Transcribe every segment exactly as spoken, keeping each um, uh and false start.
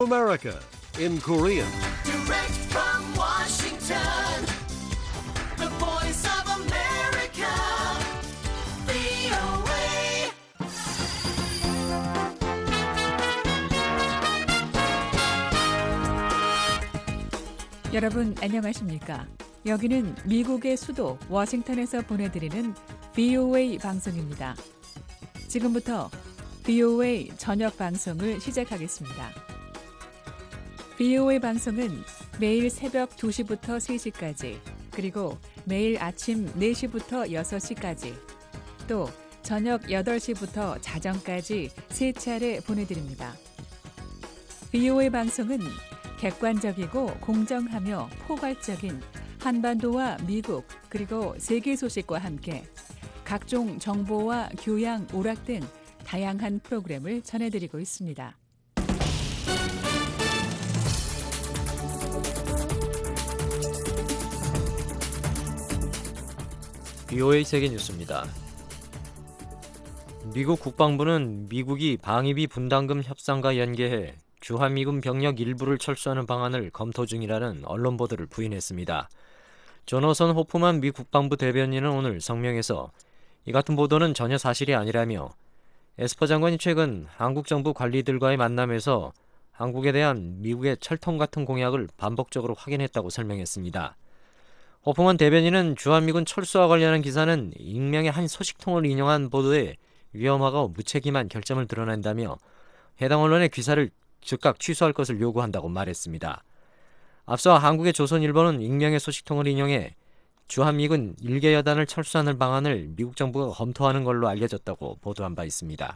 America in Korean. Direct from Washington, the voice of America, 브이오에이. 여러분 안녕하십니까? 여기는 미국의 수도 워싱턴에서 보내드리는 브이오에이 방송입니다. 지금부터 브이오에이 저녁 방송을 시작하겠습니다. 브이오에이 방송은 매일 새벽 두 시부터 세 시까지, 그리고 매일 아침 네 시부터 여섯 시까지, 또 저녁 여덟 시부터 자정까지 세 차례 보내드립니다. 브이오에이 방송은 객관적이고 공정하며 포괄적인 한반도와 미국 그리고 세계 소식과 함께 각종 정보와 교양, 오락 등 다양한 프로그램을 전해드리고 있습니다. 브이오에이 세계뉴스입니다. 미국 국방부는 미국이 방위비 분담금 협상과 연계해 주한미군 병력 일부를 철수하는 방안을 검토 중이라는 언론 보도를 부인했습니다. 조너선 호프만 미 국방부 대변인은 오늘 성명에서 이 같은 보도는 전혀 사실이 아니라며 에스퍼 장관이 최근 한국 정부 관리들과의 만남에서 한국에 대한 미국의 철통 같은 공약을 반복적으로 확인했다고 설명했습니다. 호프만 대변인은 주한미군 철수와 관련한 기사는 익명의 한 소식통을 인용한 보도에 위험하고 무책임한 결점을 드러낸다며 해당 언론의 기사를 즉각 취소할 것을 요구한다고 말했습니다. 앞서 한국의 조선일보는 익명의 소식통을 인용해 주한미군 일개 여단을 철수하는 방안을 미국 정부가 검토하는 걸로 알려졌다고 보도한 바 있습니다.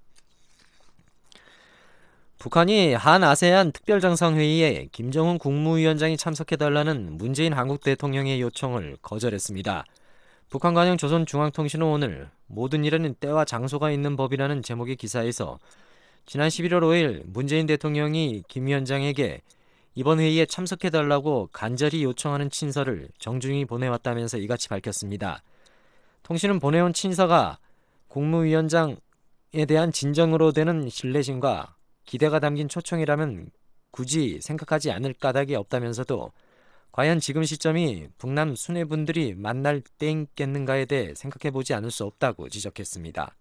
북한이 한 아세안 특별정상회의에 김정은 국무위원장이 참석해달라는 문재인 한국 대통령의 요청을 거절했습니다. 북한 관영 조선중앙통신은 오늘 모든 일에는 때와 장소가 있는 법이라는 제목의 기사에서 지난 십일월 오일 문재인 대통령이 김 위원장에게 이번 회의에 참석해달라고 간절히 요청하는 친서를 정중히 보내왔다면서 이같이 밝혔습니다. 통신은 보내온 친서가 국무위원장에 대한 진정으로 되는 신뢰심과 기대가 담긴 초청이라면 굳이 생각하지 않을 까닭이 없다면서도 과연 지금 시점이 북남 수뇌분들이 만날 때인겠는가에 대해 생각해보지 않을 수 없다고 지적했습니다.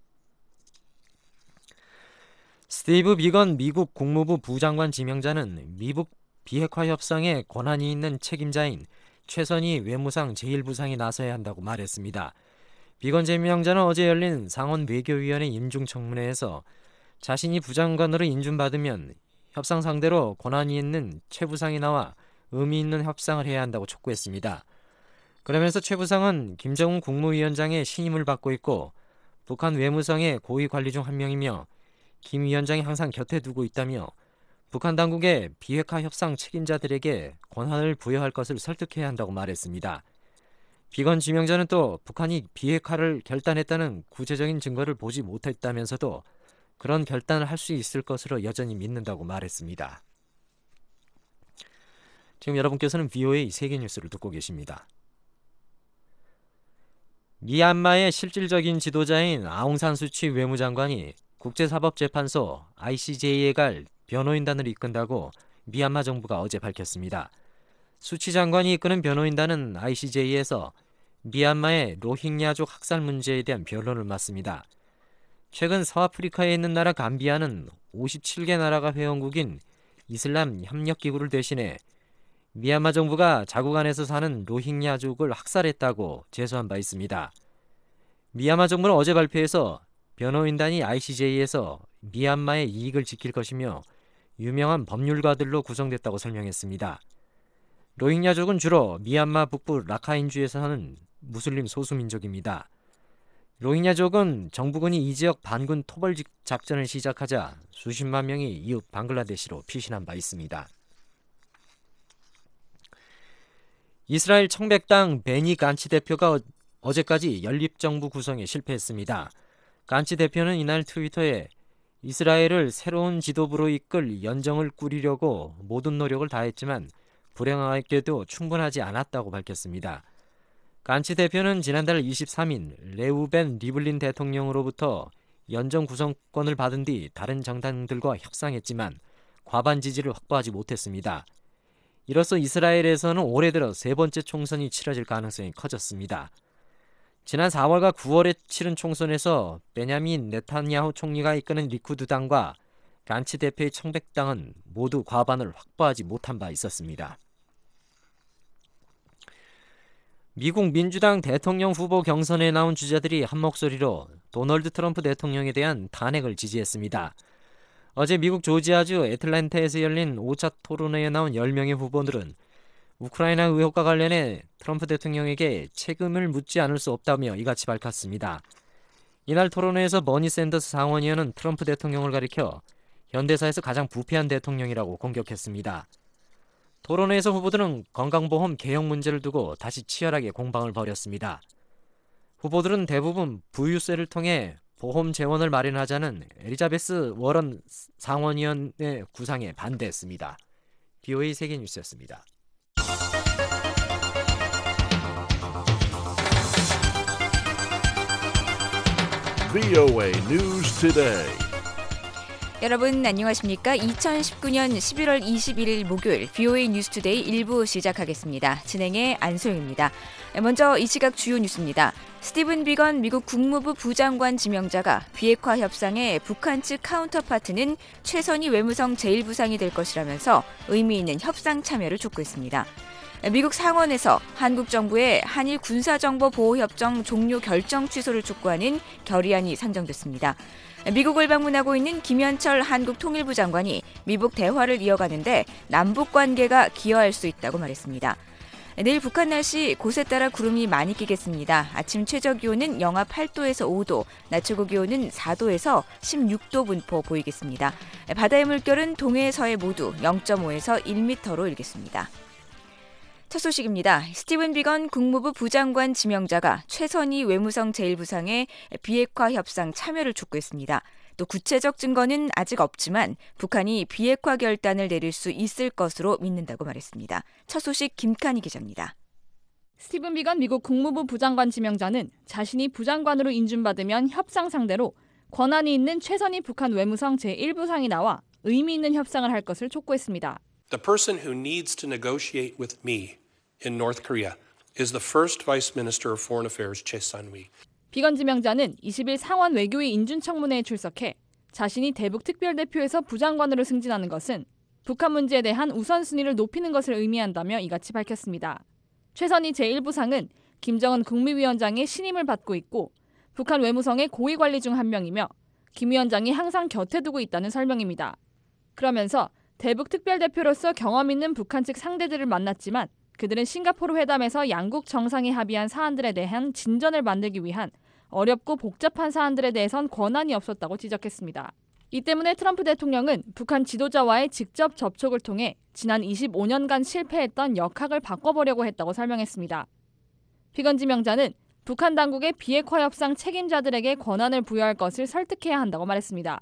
스티브 비건 미국 국무부 부장관 지명자는 미국 비핵화 협상에 권한이 있는 책임자인 최선희 외무상 제일 부상이 나서야 한다고 말했습니다. 비건 지명자는 어제 열린 상원 외교위원회 인중청문회에서 자신이 부장관으로 인준받으면 협상 상대로 권한이 있는 최 부상이 나와 의미 있는 협상을 해야 한다고 촉구했습니다. 그러면서 최 부상은 김정은 국무위원장의 신임을 받고 있고 북한 외무성의 고위 관리 중 한 명이며 김 위원장이 항상 곁에 두고 있다며 북한 당국의 비핵화 협상 책임자들에게 권한을 부여할 것을 설득해야 한다고 말했습니다. 비건 지명자는 또 북한이 비핵화를 결단했다는 구체적인 증거를 보지 못했다면서도 그런 결단을 할 수 있을 것으로 여전히 믿는다고 말했습니다. 지금 여러분께서는 브이오에이 세계뉴스를 듣고 계십니다. 미얀마의 실질적인 지도자인 아웅산 수치 외무장관이 국제사법재판소 아이씨제이에 갈 변호인단을 이끈다고 미얀마 정부가 어제 밝혔습니다. 수치 장관이 이끄는 변호인단은 아이씨제이에서 미얀마의 로힝야족 학살 문제에 대한 변론을 맡습니다. 최근 서아프리카에 있는 나라 감비아는 오십칠 개 나라가 회원국인 이슬람 협력기구를 대신해 미얀마 정부가 자국 안에서 사는 로힝야족을 학살했다고 제소한 바 있습니다. 미얀마 정부는 어제 발표해서 변호인단이 아이씨제이에서 미얀마의 이익을 지킬 것이며 유명한 법률가들로 구성됐다고 설명했습니다. 로힝야족은 주로 미얀마 북부 라카인주에서 사는 무슬림 소수민족입니다. 로힝야족은 정부군이 이 지역 반군 토벌 작전을 시작하자 수십만 명이 이웃 방글라데시로 피신한 바 있습니다. 이스라엘 청백당 베니 간치 대표가 어제까지 연립정부 구성에 실패했습니다. 간치 대표는 이날 트위터에 이스라엘을 새로운 지도부로 이끌 연정을 꾸리려고 모든 노력을 다했지만 불행하게도 충분하지 않았다고 밝혔습니다. 간치 대표는 지난달 이십삼일 레우벤 리블린 대통령으로부터 연정 구성권을 받은 뒤 다른 정당들과 협상했지만 과반 지지를 확보하지 못했습니다. 이로써 이스라엘에서는 올해 들어 세 번째 총선이 치러질 가능성이 커졌습니다. 지난 사월과 구월에 치른 총선에서 베냐민 네탄야후 총리가 이끄는 리쿠드 당과 간치 대표의 청백당은 모두 과반을 확보하지 못한 바 있었습니다. 미국 민주당 대통령 후보 경선에 나온 주자들이 한 목소리로 도널드 트럼프 대통령에 대한 탄핵을 지지했습니다. 어제 미국 조지아주 애틀랜타에서 열린 오 차 토론회에 나온 열 명의 후보들은 우크라이나 의혹과 관련해 트럼프 대통령에게 책임을 묻지 않을 수 없다며 이같이 밝혔습니다. 이날 토론회에서 버니 샌더스 상원의원은 트럼프 대통령을 가리켜 현대사에서 가장 부패한 대통령이라고 공격했습니다. 토론회에서 후보들은 건강보험 개혁 문제를 두고 다시 치열하게 공방을 벌였습니다. 후보들은 대부분 부유세를 통해 보험 재원을 마련하자는 엘리자베스 워런 상원의원의 구상에 반대했습니다. 비오에이 세계뉴스였습니다. 브이오에이 News Today. 여러분 안녕하십니까? 이천십구년 십일월 이십일일 목요일 브이오에이 뉴스투데이 일 부 시작하겠습니다. 진행의 안소영입니다. 먼저 이 시각 주요 뉴스입니다. 스티븐 비건 미국 국무부 부장관 지명자가 비핵화 협상의 북한 측 카운터파트는 최선희 외무성 제일 부상이 될 것이라면서 의미 있는 협상 참여를 촉구했습니다. 미국 상원에서 한국 정부의 한일 군사정보보호협정 종료 결정 취소를 촉구하는 결의안이 선정됐습니다. 미국을 방문하고 있는 김현철 한국통일부 장관이 미북 대화를 이어가는데 남북 관계가 기여할 수 있다고 말했습니다. 내일 북한 날씨 곳에 따라 구름이 많이 끼겠습니다. 아침 최저기온은 영하 팔 도에서 오 도, 낮 최고기온은 사 도에서 십육 도 분포 보이겠습니다. 바다의 물결은 동해 서해 모두 영 점 오에서 일 미터로 일겠습니다. 첫 소식입니다. 스티븐 비건 국무부 부장관 지명자가 최선희 외무성 제일 부상의 비핵화 협상 참여를 촉구했습니다. 또 구체적 증거는 아직 없지만 북한이 비핵화 결단을 내릴 수 있을 것으로 믿는다고 말했습니다. 첫 소식 김칸희 기자입니다. 스티븐 비건 미국 국무부 부장관 지명자는 자신이 부장관으로 인준받으면 협상 상대로 권한이 있는 최선희 북한 외무성 제일 부상이 나와 의미 있는 협상을 할 것을 촉구했습니다. The person who needs to negotiate with me in North Korea is the first Vice Minister of Foreign Affairs, Choi Sun-wi. 비건 지명자는 이십일 상원 외교위 인준청문회에 출석해 자신이 대북 특별대표에서 부장관으로 승진하는 것은 북한 문제에 대한 우선순위를 높이는 것을 의미한다며 이같이 밝혔습니다. 최선희 제일 부상은 김정은 국무위원장의 신임을 받고 있고 북한 외무성의 고위 관리 중 한 명이며 김 위원장이 항상 곁에 두고 있다는 설명입니다. 그러면서 대북 특별대표로서 경험 있는 북한 측 상대들을 만났지만 그들은 싱가포르 회담에서 양국 정상이 합의한 사안들에 대한 진전을 만들기 위한 어렵고 복잡한 사안들에 대해선 권한이 없었다고 지적했습니다. 이 때문에 트럼프 대통령은 북한 지도자와의 직접 접촉을 통해 지난 이십오 년간 실패했던 역학을 바꿔보려고 했다고 설명했습니다. 비건 지명자는 북한 당국의 비핵화 협상 책임자들에게 권한을 부여할 것을 설득해야 한다고 말했습니다.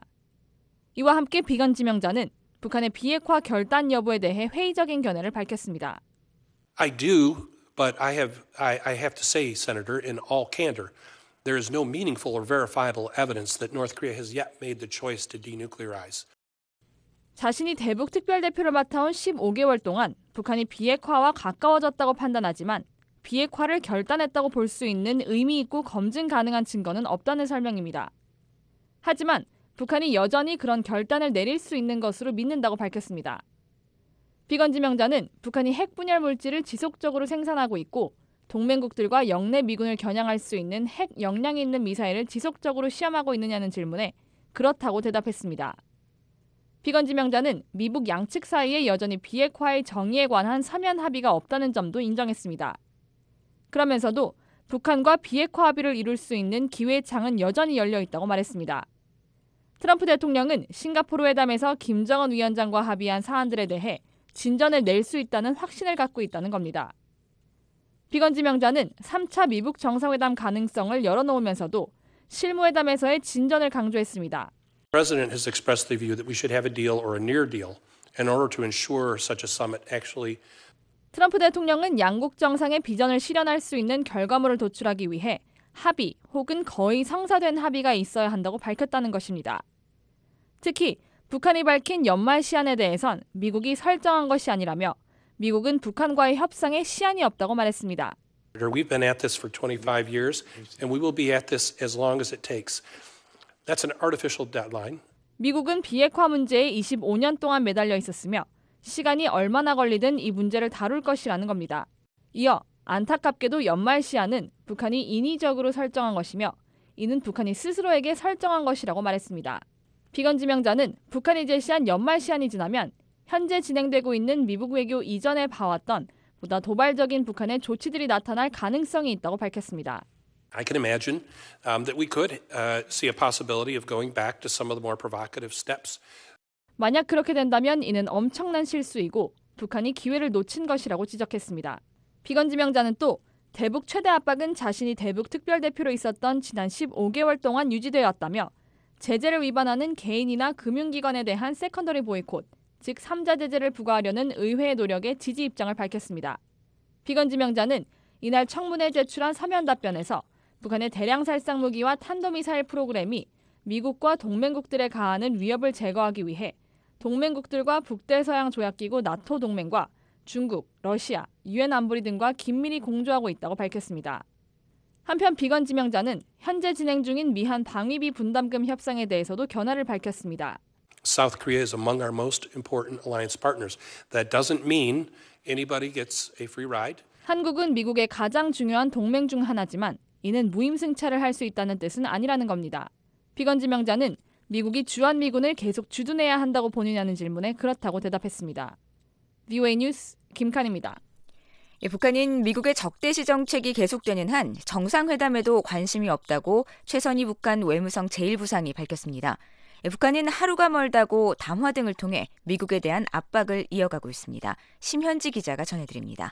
이와 함께 비건 지명자는 북한의 비핵화 결단 여부에 대해 회의적인 견해를 밝혔습니다. I do, but I have I, I have to say, Senator, in all candor, there is no meaningful or verifiable evidence that North Korea has yet made the choice to denuclearize. 자신이 대북 특별대표를 맡아온 십오 개월 동안 북한이 비핵화와 가까워졌다고 판단하지만 비핵화를 결단했다고 볼 수 있는 의미 있고 검증 가능한 증거는 없다는 설명입니다. 하지만 북한이 여전히 그런 결단을 내릴 수 있는 것으로 믿는다고 밝혔습니다. 비건 지명자는 북한이 핵 분열 물질을 지속적으로 생산하고 있고 동맹국들과 영내 미군을 겨냥할 수 있는 핵 역량이 있는 미사일을 지속적으로 시험하고 있느냐는 질문에 그렇다고 대답했습니다. 비건 지명자는 미북 양측 사이에 여전히 비핵화의 정의에 관한 서면 합의가 없다는 점도 인정했습니다. 그러면서도 북한과 비핵화 합의를 이룰 수 있는 기회의 창은 여전히 열려 있다고 말했습니다. 트럼프 대통령은 싱가포르 회담에서 김정은 위원장과 합의한 사안들에 대해 진전을 낼 수 있다는 확신을 갖고 있다는 겁니다. 비건 지명자는 삼 차 미북 정상회담 가능성을 열어놓으면서도 실무회담에서의 진전을 강조했습니다. The President has expressed the view that we should have a deal or a near deal in order to ensure such a summit actually. 트럼프 대통령은 양국 정상의 비전을 실현할 수 있는 결과물을 도출하기 위해 합의 혹은 거의 성사된 합의가 있어야 한다고 밝혔다는 것입니다. 특히 북한이 밝힌 연말 시한에 대해선 미국이 설정한 것이 아니라며 미국은 북한과의 협상에 시한이 없다고 말했습니다. We've been at this for twenty-five years, and we will be at this as long as it takes. That's an artificial deadline. 미국은 비핵화 문제에 이십오 년 동안 매달려 있었으며 시간이 얼마나 걸리든 이 문제를 다룰 것이라는 겁니다. 이어 안타깝게도 연말 시한은 북한이 인위적으로 설정한 것이며 이는 북한이 스스로에게 설정한 것이라고 말했습니다. 비건 지명자는 북한이 제시한 연말 시한이 지나면 현재 진행되고 있는 미국 외교 이전에 봐왔던 보다 도발적인 북한의 조치들이 나타날 가능성이 있다고 밝혔습니다. I can imagine um, that we could uh, see a possibility of going back to some of the more provocative steps. 만약 그렇게 된다면 이는 엄청난 실수이고 북한이 기회를 놓친 것이라고 지적했습니다. 비건 지명자는 또 대북 최대 압박은 자신이 대북 특별대표로 있었던 지난 십오 개월 동안 유지되었다며 제재를 위반하는 개인이나 금융기관에 대한 세컨더리 보이콧, 즉 삼자 제재를 부과하려는 의회의 노력에 지지 입장을 밝혔습니다. 비건 지명자는 이날 청문회에 제출한 서면 답변에서 북한의 대량 살상 무기와 탄도미사일 프로그램이 미국과 동맹국들에 가하는 위협을 제거하기 위해 동맹국들과 북대서양 조약기구 나토 동맹과 중국, 러시아, 유엔 안보리 등과 긴밀히 공조하고 있다고 밝혔습니다. 한편 비건 지명자는 현재 진행 중인 미한 방위비 분담금 협상에 대해서도 견해를 밝혔습니다. South Korea is among our most important alliance partners. That doesn't mean anybody gets a free ride. 한국은 미국의 가장 중요한 동맹 중 하나지만 이는 무임승차를 할 수 있다는 뜻은 아니라는 겁니다. 비건 지명자는 미국이 주한미군을 계속 주둔해야 한다고 보느냐는 질문에 그렇다고 대답했습니다. 브이오에이 뉴스 김칸입니다. 예, 북한은 미국의 적대시 정책이 계속되는 한 정상회담에도 관심이 없다고 최선희 북한 외무성 제일 부상이 밝혔습니다. 예, 북한은 하루가 멀다고 담화 등을 통해 미국에 대한 압박을 이어가고 있습니다. 심현지 기자가 전해드립니다.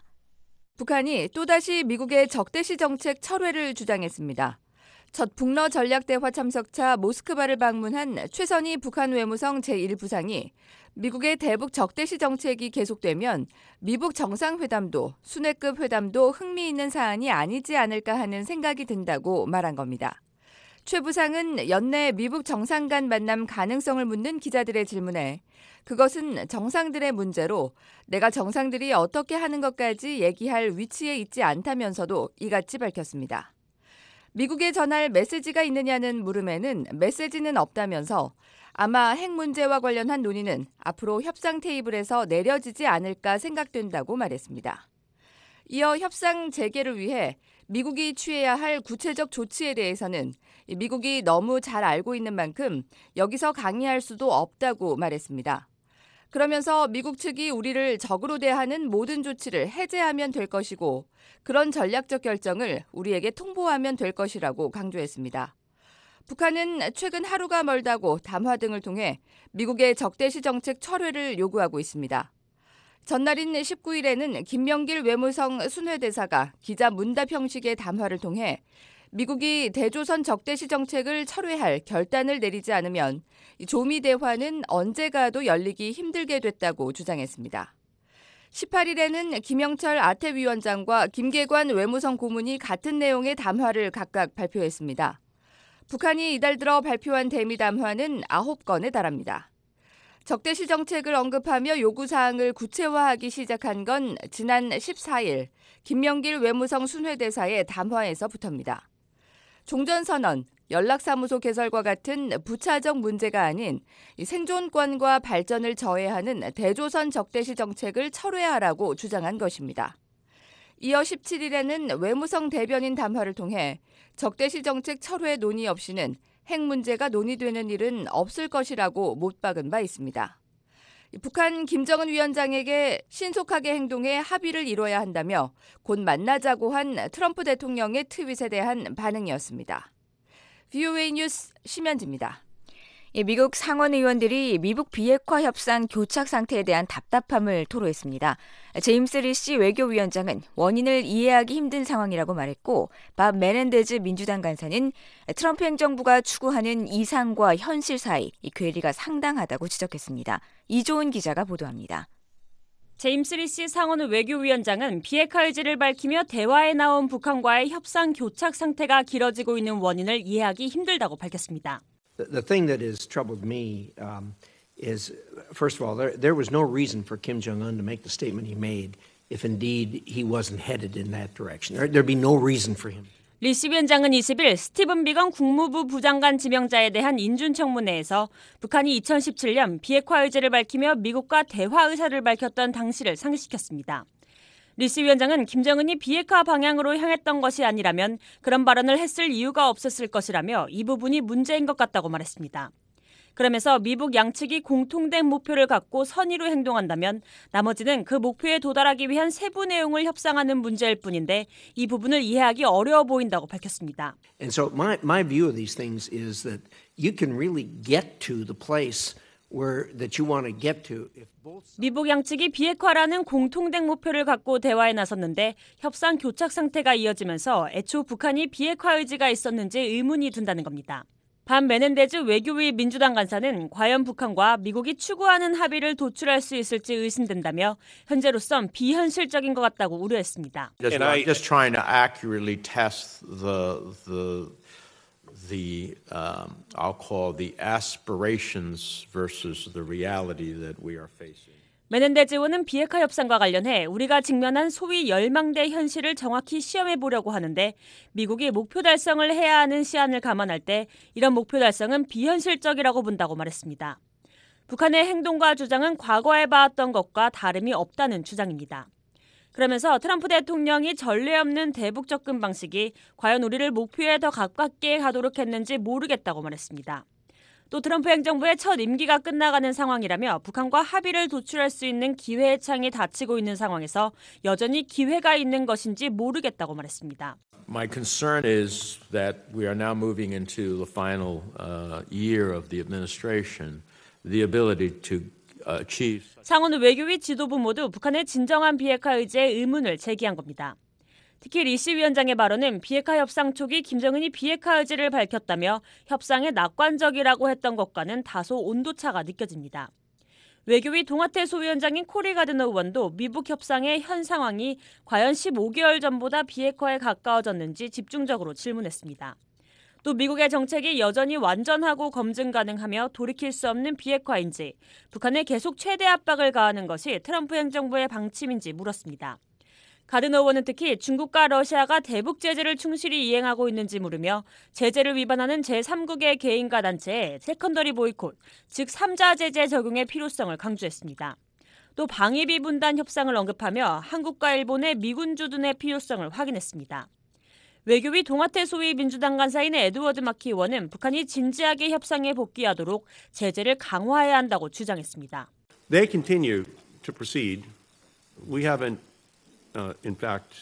북한이 또다시 미국의 적대시 정책 철회를 주장했습니다. 첫 북러 전략대화 참석차 모스크바를 방문한 최선희 북한 외무성 제일 부상이 미국의 대북 적대시 정책이 계속되면 미북 정상회담도 순회급 회담도 흥미있는 사안이 아니지 않을까 하는 생각이 든다고 말한 겁니다. 최 부상은 연내 미북 정상 간 만남 가능성을 묻는 기자들의 질문에 그것은 정상들의 문제로 내가 정상들이 어떻게 하는 것까지 얘기할 위치에 있지 않다면서도 이같이 밝혔습니다. 미국에 전할 메시지가 있느냐는 물음에는 메시지는 없다면서 아마 핵 문제와 관련한 논의는 앞으로 협상 테이블에서 내려지지 않을까 생각된다고 말했습니다. 이어 협상 재개를 위해 미국이 취해야 할 구체적 조치에 대해서는 미국이 너무 잘 알고 있는 만큼 여기서 강의할 수도 없다고 말했습니다. 그러면서 미국 측이 우리를 적으로 대하는 모든 조치를 해제하면 될 것이고 그런 전략적 결정을 우리에게 통보하면 될 것이라고 강조했습니다. 북한은 최근 하루가 멀다고 담화 등을 통해 미국의 적대시 정책 철회를 요구하고 있습니다. 전날인 십구 일에는 김명길 외무성 순회대사가 기자 문답 형식의 담화를 통해 미국이 대조선 적대시 정책을 철회할 결단을 내리지 않으면 조미 대화는 언제 가도 열리기 힘들게 됐다고 주장했습니다. 십팔 일에는 김영철 아태위원장과 김계관 외무성 고문이 같은 내용의 담화를 각각 발표했습니다. 북한이 이달 들어 발표한 대미 담화는 아홉 건에 달합니다. 적대시 정책을 언급하며 요구사항을 구체화하기 시작한 건 지난 십사 일 김명길 외무성 순회대사의 담화에서부터입니다. 종전선언, 연락사무소 개설과 같은 부차적 문제가 아닌 생존권과 발전을 저해하는 대조선 적대시 정책을 철회하라고 주장한 것입니다. 이어 십칠 일에는 외무성 대변인 담화를 통해 적대시 정책 철회 논의 없이는 핵 문제가 논의되는 일은 없을 것이라고 못 박은 바 있습니다. 북한 김정은 위원장에게 신속하게 행동해 합의를 이뤄야 한다며 곧 만나자고 한 트럼프 대통령의 트윗에 대한 반응이었습니다. 브이오에이 뉴스 심현지입니다. 예, 미국 상원 의원들이 미북 비핵화 협상 교착 상태에 대한 답답함을 토로했습니다. 제임스 리시 외교위원장은 원인을 이해하기 힘든 상황이라고 말했고 밥 메넨데즈 민주당 간사는 트럼프 행정부가 추구하는 이상과 현실 사이 이 괴리가 상당하다고 지적했습니다. 이조은 기자가 보도합니다. 제임스 리시 상원 외교위원장은 비핵화 의지를 밝히며 대화에 나온 북한과의 협상 교착 상태가 길어지고 있는 원인을 이해하기 힘들다고 밝혔습니다. The, the thing that has troubled me um, is, first of all, there, there was no reason for Kim Jong-un to make the statement he made if indeed he wasn't headed in that direction. There, there'd be no reason for him. 리시 위원장은 이십 일 스티븐 비건 국무부 부장관 지명자에 대한 인준청문회에서 북한이 이천십칠 년 비핵화 의지를 밝히며 미국과 대화 의사를 밝혔던 당시를 상기시켰습니다. 리시 위원장은 김정은이 비핵화 방향으로 향했던 것이 아니라면 그런 발언을 했을 이유가 없었을 것이라며 이 부분이 문제인 것 같다고 말했습니다. 그러면서 미북 양측이 공통된 목표를 갖고 선의로 행동한다면 나머지는 그 목표에 도달하기 위한 세부 내용을 협상하는 문제일 뿐인데 이 부분을 이해하기 어려워 보인다고 밝혔습니다. And so my, my view of these things is that you can really get to the place where that you want to get to if both 미북 양측이 비핵화라는 공통된 목표를 갖고 대화에 나섰는데 협상 교착 상태가 이어지면서 애초 북한이 비핵화 의지가 있었는지 의문이 든다는 겁니다. 반 메넨데즈 외교위 민주당 간사는 과연 북한과 미국이 추구하는 합의를 도출할 수 있을지 의심된다며 현재로선 비현실적인 것 같다고 우려했습니다. Just, I, just trying to accurately test the the the um, I'll call the aspirations versus the reality that we are facing. 메넨데즈 의원은 비핵화 협상과 관련해 우리가 직면한 소위 열망대 현실을 정확히 시험해 보려고 하는데 미국이 목표 달성을 해야 하는 시한을 감안할 때 이런 목표 달성은 비현실적이라고 본다고 말했습니다. 북한의 행동과 주장은 과거에 봐왔던 것과 다름이 없다는 주장입니다. 그러면서 트럼프 대통령이 전례 없는 대북 접근 방식이 과연 우리를 목표에 더 가깝게 가도록 했는지 모르겠다고 말했습니다. 또 트럼프 행정부의 첫 임기가 끝나가는 상황이라며 북한과 합의를 도출할 수 있는 기회의 창이 닫히고 있는 상황에서 여전히 기회가 있는 것인지 모르겠다고 말했습니다. My concern is that we are now moving into the final uh, year of the administration, the ability to achieve. 상원 외교위 지도부 모두 북한의 진정한 비핵화 의지에 의문을 제기한 겁니다. 특히 리시 위원장의 발언은 비핵화 협상 초기 김정은이 비핵화 의지를 밝혔다며 협상에 낙관적이라고 했던 것과는 다소 온도차가 느껴집니다. 외교위 동아태 소위원장인 코리 가드너 의원도 미북 협상의 현 상황이 과연 십오 개월 전보다 비핵화에 가까워졌는지 집중적으로 질문했습니다. 또 미국의 정책이 여전히 완전하고 검증 가능하며 돌이킬 수 없는 비핵화인지 북한에 계속 최대 압박을 가하는 것이 트럼프 행정부의 방침인지 물었습니다. 가드너 의원은 특히 중국과 러시아가 대북 제재를 충실히 이행하고 있는지 물으며 제재를 위반하는 제삼국의 개인과 단체의 세컨더리 보이콧, 즉 삼자 제재 적용의 필요성을 강조했습니다. 또 방위비 분담 협상을 언급하며 한국과 일본의 미군 주둔의 필요성을 확인했습니다. 외교위 동아태 소위 민주당 간사인 에드워드 마키 의원은 북한이 진지하게 협상에 복귀하도록 제재를 강화해야 한다고 주장했습니다. They continue to proceed. We haven't Uh, in fact,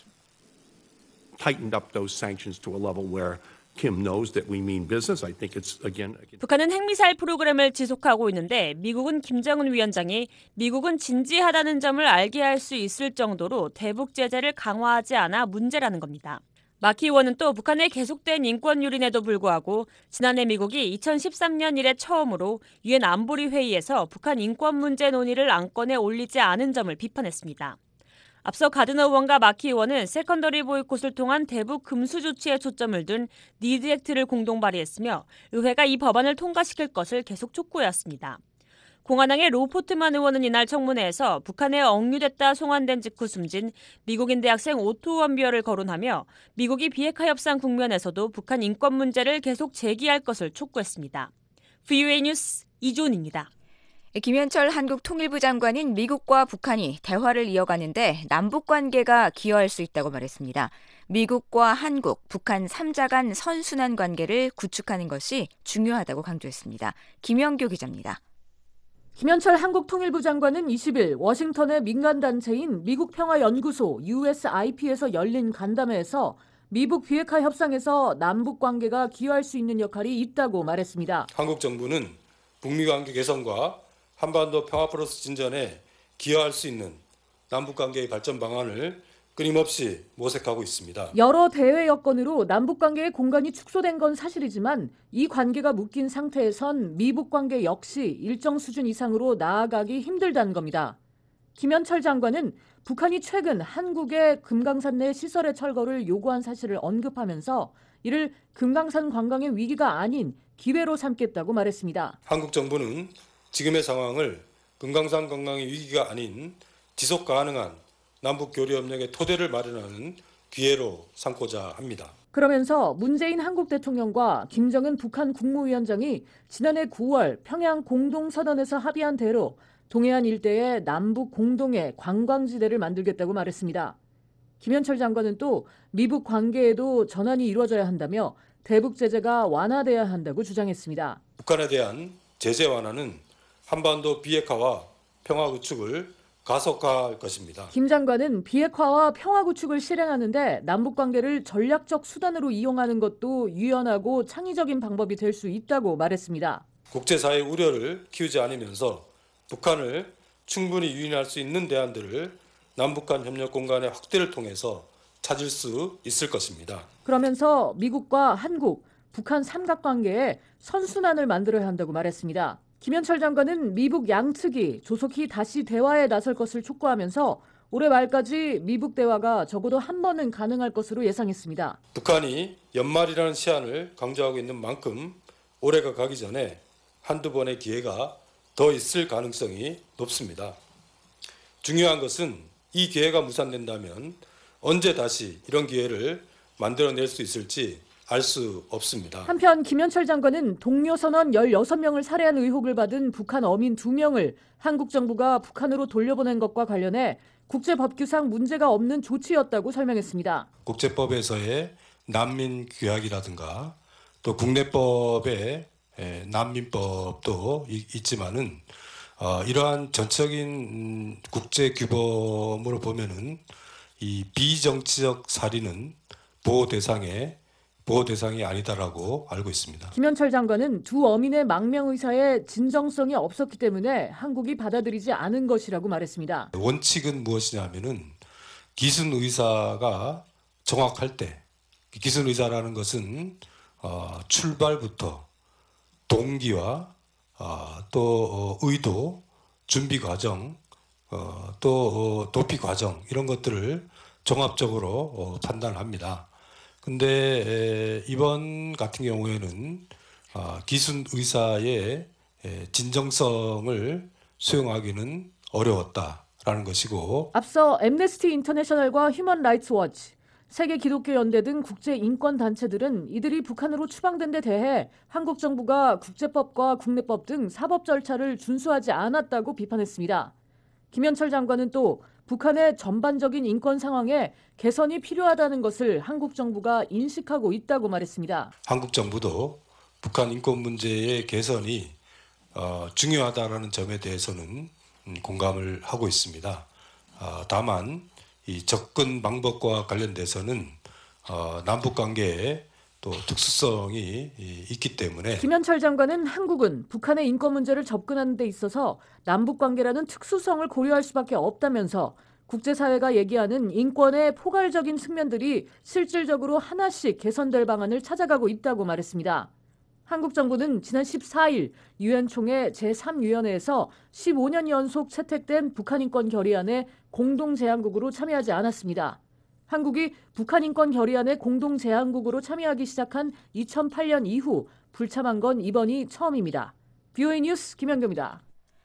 tightened up those sanctions to a level where Kim knows that we mean business. I think it's again. 북한은 핵미사일 프로그램을 지속하고 있는데 미국은 김정은 위원장이 미국은 진지하다는 점을 알게 할 수 있을 정도로 대북 제재를 강화하지 않아 문제라는 겁니다. 마키 의원은 또 북한의 계속된 인권 유린에도 불구하고 지난해 미국이 이천십삼 년 이래 처음으로 유엔 안보리 회의에서 북한 인권 문제 논의를 안건에 올리지 않은 점을 비판했습니다. 앞서 가드너 의원과 마키 의원은 세컨더리 보이콧을 통한 대북 금수 조치에 초점을 둔 니드 액트를 공동 발의했으며 의회가 이 법안을 통과시킬 것을 계속 촉구해왔습니다. 공화당의 로 포트만 의원은 이날 청문회에서 북한에 억류됐다 송환된 직후 숨진 미국인 대학생 오토 원비어를 거론하며 미국이 비핵화 협상 국면에서도 북한 인권 문제를 계속 제기할 것을 촉구했습니다. 브이오에이 뉴스 이존입니다. 김현철 한국 통일부 장관인 미국과 북한이 대화를 이어가는데 남북 관계가 기여할 수 있다고 말했습니다. 미국과 한국, 북한 삼자 간 선순환 관계를 구축하는 것이 중요하다고 강조했습니다. 김영교 기자입니다. 김현철 한국 통일부 장관은 이십 일 워싱턴의 민간단체인 미국평화연구소 유에스아이피에서 열린 간담회에서 미북 비핵화 협상에서 남북 관계가 기여할 수 있는 역할이 있다고 말했습니다. 한국 정부는 북미 관계 개선과 한반도 평화 플러스 진전에 기여할 수 있는 남북관계의 발전 방안을 끊임없이 모색하고 있습니다. 여러 대외 여건으로 남북관계의 공간이 축소된 건 사실이지만 이 관계가 묶인 상태에선 미북관계 역시 일정 수준 이상으로 나아가기 힘들다는 겁니다. 김현철 장관은 북한이 최근 한국의 금강산 내 시설의 철거를 요구한 사실을 언급하면서 이를 금강산 관광의 위기가 아닌 기회로 삼겠다고 말했습니다. 한국 정부는 지금의 상황을 금강산 관광의 위기가 아닌 지속 가능한 남북 교류 협력의 토대를 마련하는 기회로 삼고자 합니다. 그러면서 문재인 한국 대통령과 김정은 북한 국무위원장이 지난해 구월 평양 공동선언에서 합의한 대로 동해안 일대에 남북 공동의 관광지대를 만들겠다고 말했습니다. 김현철 장관은 또 미북 관계에도 전환이 이루어져야 한다며 대북 제재가 완화돼야 한다고 주장했습니다. 북한에 대한 제재 완화는 한반도 비핵화와 평화 구축을 가속화할 것입니다. 김 장관은 비핵화와 평화 구축을 실행하는데 남북 관계를 전략적 수단으로 이용하는 것도 유연하고 창의적인 방법이 될 수 있다고 말했습니다. 국제사회의 우려를 키우지 않으면서 북한을 충분히 유인할 수 있는 대안들을 남북 간 협력 공간의 확대를 통해서 찾을 수 있을 것입니다. 그러면서 미국과 한국, 북한 삼각관계에 선순환을 만들어야 한다고 말했습니다. 김현철 장관은 미북 양측이 조속히 다시 대화에 나설 것을 촉구하면서 올해 말까지 미북 대화가 적어도 한 번은 가능할 것으로 예상했습니다. 북한이 연말이라는 시한을 강조하고 있는 만큼 올해가 가기 전에 한두 번의 기회가 더 있을 가능성이 높습니다. 중요한 것은 이 기회가 무산된다면 언제 다시 이런 기회를 만들어낼 수 있을지 알 수 없습니다. 한편 김현철 장관은 동료 선원 열여섯 명을 살해한 의혹을 받은 북한 어민 두 명을 한국 정부가 북한으로 돌려보낸 것과 관련해 국제법규상 문제가 없는 조치였다고 설명했습니다. 국제법에서의 난민 규약이라든가 또 국내법의 난민법도 있지만은 어, 이러한 전적인 국제 규범으로 보면은 이 비정치적 살인은 보호 대상에 보호 대상이 아니다라고 알고 있습니다. 김현철 장관은 두 어민의 망명 의사에 진정성이 없었기 때문에 한국이 받아들이지 않은 것이라고 말했습니다. 원칙은 무엇이냐면은 기순 의사가 정확할 때, 기순 의사라는 것은 어, 출발부터 동기와 어, 또 어, 의도, 준비 과정, 어, 또 어, 도피 과정 이런 것들을 종합적으로 어, 판단합니다. 근데 이번 같은 경우에는 기순 의사의 진정성을 수용하기는 어려웠다라는 것이고, 앞서 앰네스티 인터내셔널과 휴먼 라이츠 워치, 세계 기독교 연대 등 국제 인권 단체들은 이들이 북한으로 추방된 데 대해 한국 정부가 국제법과 국내법 등 사법 절차를 준수하지 않았다고 비판했습니다. 김현철 장관은 또 북한의 전반적인 인권 상황에 개선이 필요하다는 것을 한국 정부가 인식하고 있다고 말했습니다. 한국 정부도 북한 인권 문제의 개선이 어, 중요하다는 점에 대해서는 공감을 하고 있습니다. 어, 다만 이 접근 방법과 관련돼서는 어, 남북 관계에 또 특수성이 있기 때문에 김현철 장관은 한국은 북한의 인권 문제를 접근하는 데 있어서 남북 관계라는 특수성을 고려할 수밖에 없다면서 국제사회가 얘기하는 인권의 포괄적인 측면들이 실질적으로 하나씩 개선될 방안을 찾아가고 있다고 말했습니다. 한국 정부는 지난 십사 일 유엔 총회 제삼 위원회에서 십오 년 연속 채택된 북한 인권 결의안에 공동 제안국으로 참여하지 않았습니다. 한국이 북한 인권 결의안에 공동 제안국으로 참여하기 시작한 이천팔 년 이후 불참한 건 이번이 처음입니다. 비오에이 뉴스 김현경입니다.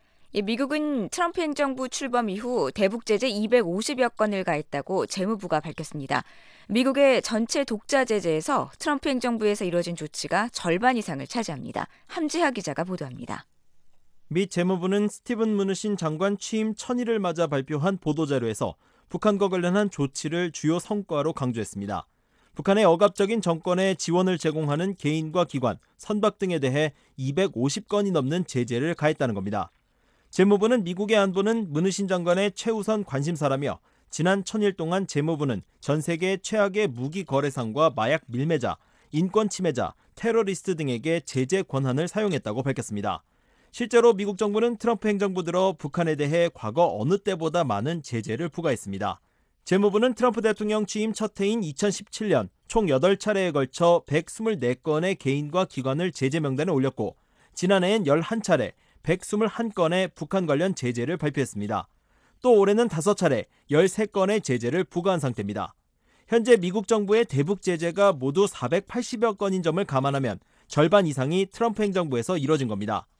미국은 트럼프 행정부 출범 이후 대북 제재 이백오십여 건을 가했다고 재무부가 밝혔습니다. 미국의 전체 독자 제재에서 트럼프 행정부에서 이뤄진 조치가 절반 이상을 차지합니다. 함지하 기자가 보도합니다. 미 재무부는 스티븐 무누신 장관 취임 천일을 맞아 발표한 보도자료에서 북한과 관련한 조치를 주요 성과로 강조했습니다. 북한의 억압적인 정권에 지원을 제공하는 개인과 기관, 선박 등에 대해 이백오십 건이 넘는 제재를 가했다는 겁니다. 재무부는 미국의 안보는 무누신 장관의 최우선 관심사라며 지난 천일 동안 재무부는 전 세계 최악의 무기 거래상과 마약 밀매자, 인권 침해자, 테러리스트 등에게 제재 권한을 사용했다고 밝혔습니다. 실제로 미국 정부는 트럼프 행정부 들어 북한에 대해 과거 어느 때보다 많은 제재를 부과했습니다. 재무부는 트럼프 대통령 취임 첫 해인 이천십칠 년 총 여덟 차례에 걸쳐 백이십사 건의 개인과 기관을 제재 명단에 올렸고 지난해엔 열한 차례, 백이십일 건의 북한 관련 제재를 발표했습니다. 또 올해는 다섯 차례, 열세 건의 제재를 부과한 상태입니다. 현재 미국 정부의 대북 제재가 모두 사백팔십여 건인 점을 감안하면 절반 이상이 트럼프 행정부에서 이뤄진 겁니다.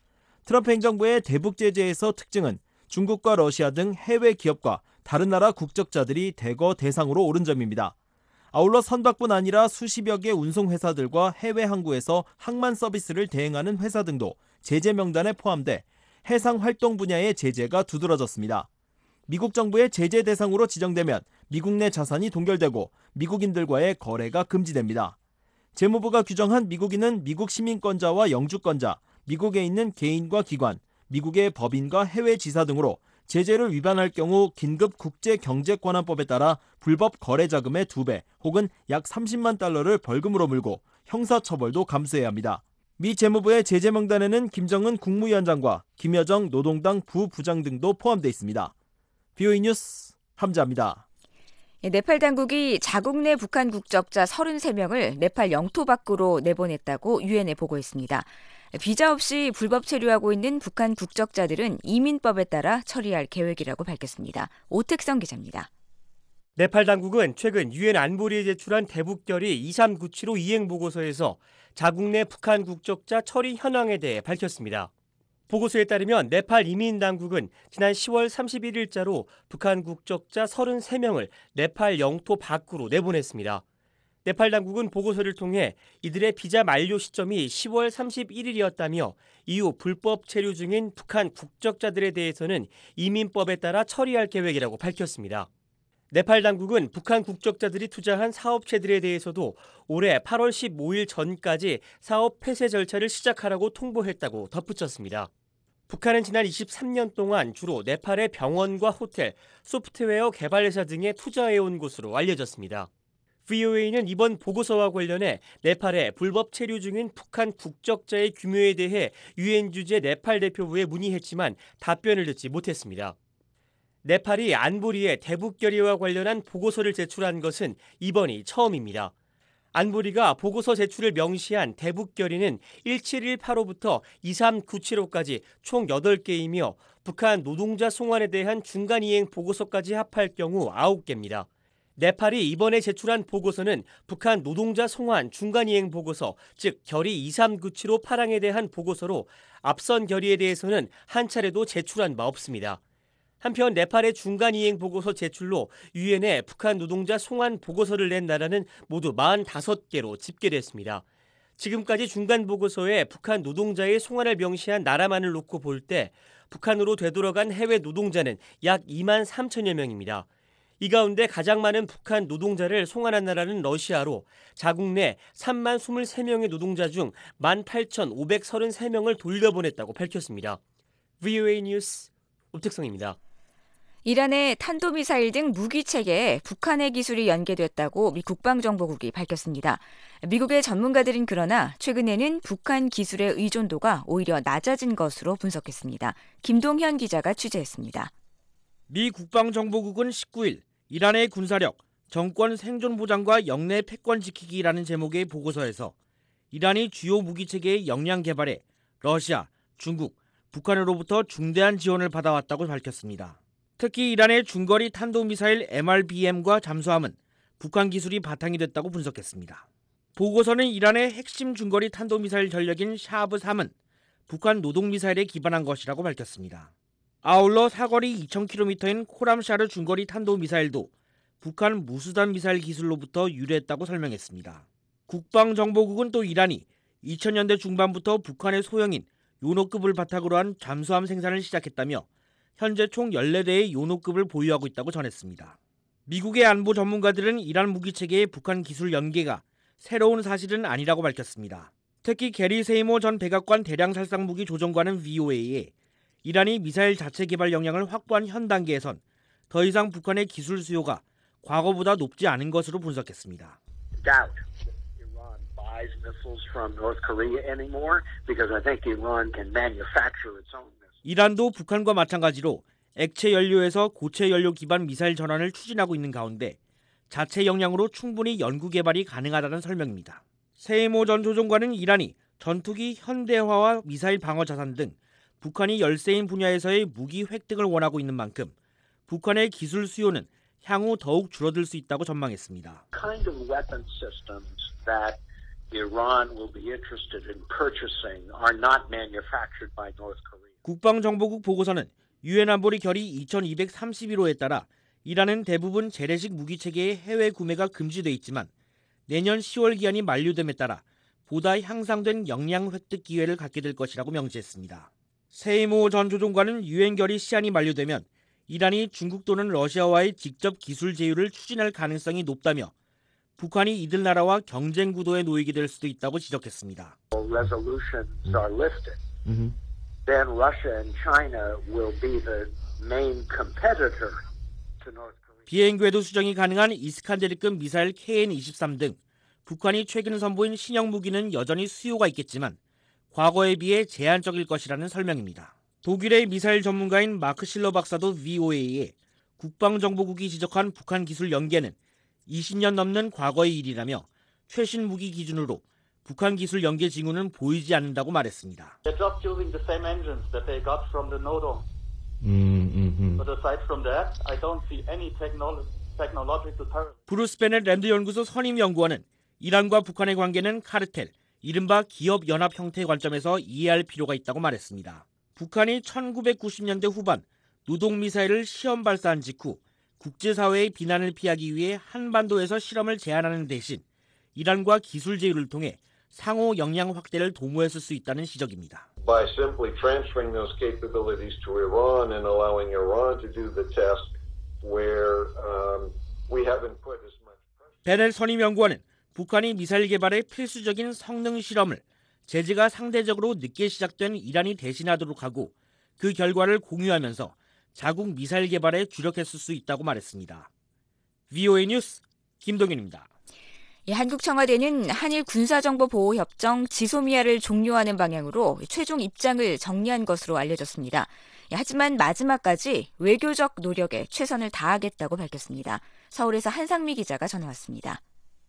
트럼프 행정부의 대북 제재에서 특징은 중국과 러시아 등 해외 기업과 다른 나라 국적자들이 대거 대상으로 오른 점입니다. 아울러 선박뿐 아니라 수십여 개 운송회사들과 해외 항구에서 항만 서비스를 대행하는 회사 등도 제재 명단에 포함돼 해상 활동 분야의 제재가 두드러졌습니다. 미국 정부의 제재 대상으로 지정되면 미국 내 자산이 동결되고 미국인들과의 거래가 금지됩니다. 재무부가 규정한 미국인은 미국 시민권자와 영주권자, 미국에 있는 개인과 기관, 미국의 법인과 해외 지사 등으로 제재를 위반할 경우 긴급 국제경제권한법에 따라 불법 거래 자금의 두 배 혹은 약 삼십만 달러를 벌금으로 물고 형사처벌도 감수해야 합니다. 미 재무부의 제재 명단에는 김정은 국무위원장과 김여정 노동당 부부장 등도 포함되어 있습니다. 비오이 뉴스 함자입니다. 네팔 당국이 자국 내 북한 국적자 서른세 명을 네팔 영토 밖으로 내보냈다고 유엔에 보고했습니다. 비자 없이 불법 체류하고 있는 북한 국적자들은 이민법에 따라 처리할 계획이라고 밝혔습니다. 오택성 기자입니다. 네팔 당국은 최근 유엔 안보리에 제출한 대북결의 이삼구칠오 이행 보고서에서 자국 내 북한 국적자 처리 현황에 대해 밝혔습니다. 보고서에 따르면 네팔 이민당국은 지난 시월 삼십일일자로 북한 국적자 서른세 명을 네팔 영토 밖으로 내보냈습니다. 네팔 당국은 보고서를 통해 이들의 비자 만료 시점이 시월 삼십일일이었다며 이후 불법 체류 중인 북한 국적자들에 대해서는 이민법에 따라 처리할 계획이라고 밝혔습니다. 네팔 당국은 북한 국적자들이 투자한 사업체들에 대해서도 올해 팔월 십오일 전까지 사업 폐쇄 절차를 시작하라고 통보했다고 덧붙였습니다. 북한은 지난 이십삼 년 동안 주로 네팔의 병원과 호텔, 소프트웨어 개발회사 등에 투자해온 곳으로 알려졌습니다. 브이오에이는 이번 보고서와 관련해 네팔에 불법 체류 중인 북한 국적자의 규모에 대해 유엔 주재 네팔 대표부에 문의했지만 답변을 듣지 못했습니다. 네팔이 안보리의 대북 결의와 관련한 보고서를 제출한 것은 이번이 처음입니다. 안보리가 보고서 제출을 명시한 대북 결의는 일칠일팔호부터 이삼구칠호까지 총 여덟 개이며 북한 노동자 송환에 대한 중간 이행 보고서까지 합할 경우 아홉 개입니다. 네팔이 이번에 제출한 보고서는 북한 노동자 송환 중간 이행 보고서, 즉 결의 이삼구칠호 파랑에 대한 보고서로 앞선 결의에 대해서는 한 차례도 제출한 바 없습니다. 한편 네팔의 중간 이행 보고서 제출로 유엔에 북한 노동자 송환 보고서를 낸 나라는 모두 사십오 개로 집계됐습니다. 지금까지 중간 보고서에 북한 노동자의 송환을 명시한 나라만을 놓고 볼 때 북한으로 되돌아간 해외 노동자는 약 이만 삼천여 명입니다. 이 가운데 가장 많은 북한 노동자를 송환한 나라는 러시아로 자국 내 삼만 이십삼 명의 노동자 중 만 팔천오백삼십삼 명을 돌려보냈다고 밝혔습니다. 브이오에이 뉴스 오택성입니다. 이란의 탄도미사일 등 무기 체계에 북한의 기술이 연계됐다고 미 국방정보국이 밝혔습니다. 미국의 전문가들은 그러나 최근에는 북한 기술의 의존도가 오히려 낮아진 것으로 분석했습니다. 김동현 기자가 취재했습니다. 미 국방정보국은 십구일 이란의 군사력, 정권 생존 보장과 영내 패권 지키기라는 제목의 보고서에서 이란이 주요 무기체계의 역량 개발에 러시아, 중국, 북한으로부터 중대한 지원을 받아왔다고 밝혔습니다. 특히 이란의 중거리 탄도미사일 엠알비엠과 잠수함은 북한 기술이 바탕이 됐다고 분석했습니다. 보고서는 이란의 핵심 중거리 탄도미사일 전력인 샤브삼은 북한 노동미사일에 기반한 것이라고 밝혔습니다. 아울러 사거리 이천 킬로미터인 코람샤르 중거리 탄도미사일도 북한 무수단 미사일 기술로부터 유래했다고 설명했습니다. 국방정보국은 또 이란이 이천 년대 중반부터 북한의 소형인 요노급을 바탕으로 한 잠수함 생산을 시작했다며 현재 총 열네 대의 요노급을 보유하고 있다고 전했습니다. 미국의 안보 전문가들은 이란 무기체계의 북한 기술 연계가 새로운 사실은 아니라고 밝혔습니다. 특히 게리 세이모 전 백악관 대량살상무기 조정관은 브이오에이에 이란이 미사일 자체 개발 역량을 확보한 현 단계에선 더 이상 북한의 기술 수요가 과거보다 높지 않은 것으로 분석했습니다. Doubt Iran buys missiles from North Korea anymore because I think Iran can manufacture its own. 이란도 북한과 마찬가지로 액체 연료에서 고체 연료 기반 미사일 전환을 추진하고 있는 가운데 자체 역량으로 충분히 연구 개발이 가능하다는 설명입니다. 세이모 전 조종관은 이란이 전투기 현대화와 미사일 방어 자산 등 북한이 열세인 분야에서의 무기 획득을 원하고 있는 만큼 북한의 기술 수요는 향후 더욱 줄어들 수 있다고 전망했습니다. Kind of weapon systems that Iran will be interested in purchasing are not manufactured by North Korea. 국방정보국 보고서는 유엔 안보리 결의 이천이백삼십일 호에 따라 이란은 대부분 재래식 무기체계의 해외 구매가 금지돼 있지만 내년 시월 기한이 만료됨에 따라 보다 향상된 역량 획득 기회를 갖게 될 것이라고 명시했습니다. 세이모 전 조종관은 유엔 결의 시한이 만료되면 이란이 중국 또는 러시아와의 직접 기술 제휴를 추진할 가능성이 높다며 북한이 이들 나라와 경쟁 구도에 놓이게 될 수도 있다고 지적했습니다. Resolutions are lifted. Mm-hmm. Then Russia and China will be the main competitor to North Korea. 비행 궤도 수정이 가능한 이스칸데르급 미사일 케이엔 이십삼 등 북한이 최근 선보인 신형 무기는 여전히 수요가 있겠지만 과거에 비해 제한적일 것이라는 설명입니다. 독일의 미사일 전문가인 마크 실러 박사도 브이오에이에 국방정보국이 지적한 북한 기술 연계는 이십 년 넘는 과거의 일이라며 최신 무기 기준으로 북한 기술 연계 징후는 보이지 않는다고 말했습니다. They're just using the same engines that they got from the Nodon. Mm-hmm. But aside from that, I don't see any technolo- technological terror. 브루스 베넷 랜드 연구소 선임 연구원은 이란과 북한의 관계는 카르텔, 이른바 기업 연합 형태의 관점에서 이해할 필요가 있다고 말했습니다. 북한이 천구백구십 년대 후반 노동미사일을 시험 발사한 직후 국제사회의 비난을 피하기 위해 한반도에서 실험을 제한하는 대신 이란과 기술 제휴를 통해 상호 역량 확대를 도모했을 수 있다는 지적입니다. By simply transferring those capabilities to Iran and allowing Iran to do the test where um, we haven't put as much pressure. 베넬 선임 연구원은 북한이 미사일 개발에 필수적인 성능 실험을 제재가 상대적으로 늦게 시작된 이란이 대신하도록 하고 그 결과를 공유하면서 자국 미사일 개발에 주력했을 수 있다고 말했습니다. 브이오에이 뉴스 김동윤입니다. 예, 한국 청와대는 한일 군사정보보호협정 지소미아를 종료하는 방향으로 최종 입장을 정리한 것으로 알려졌습니다. 예, 하지만 마지막까지 외교적 노력에 최선을 다하겠다고 밝혔습니다. 서울에서 한상미 기자가 전해왔습니다.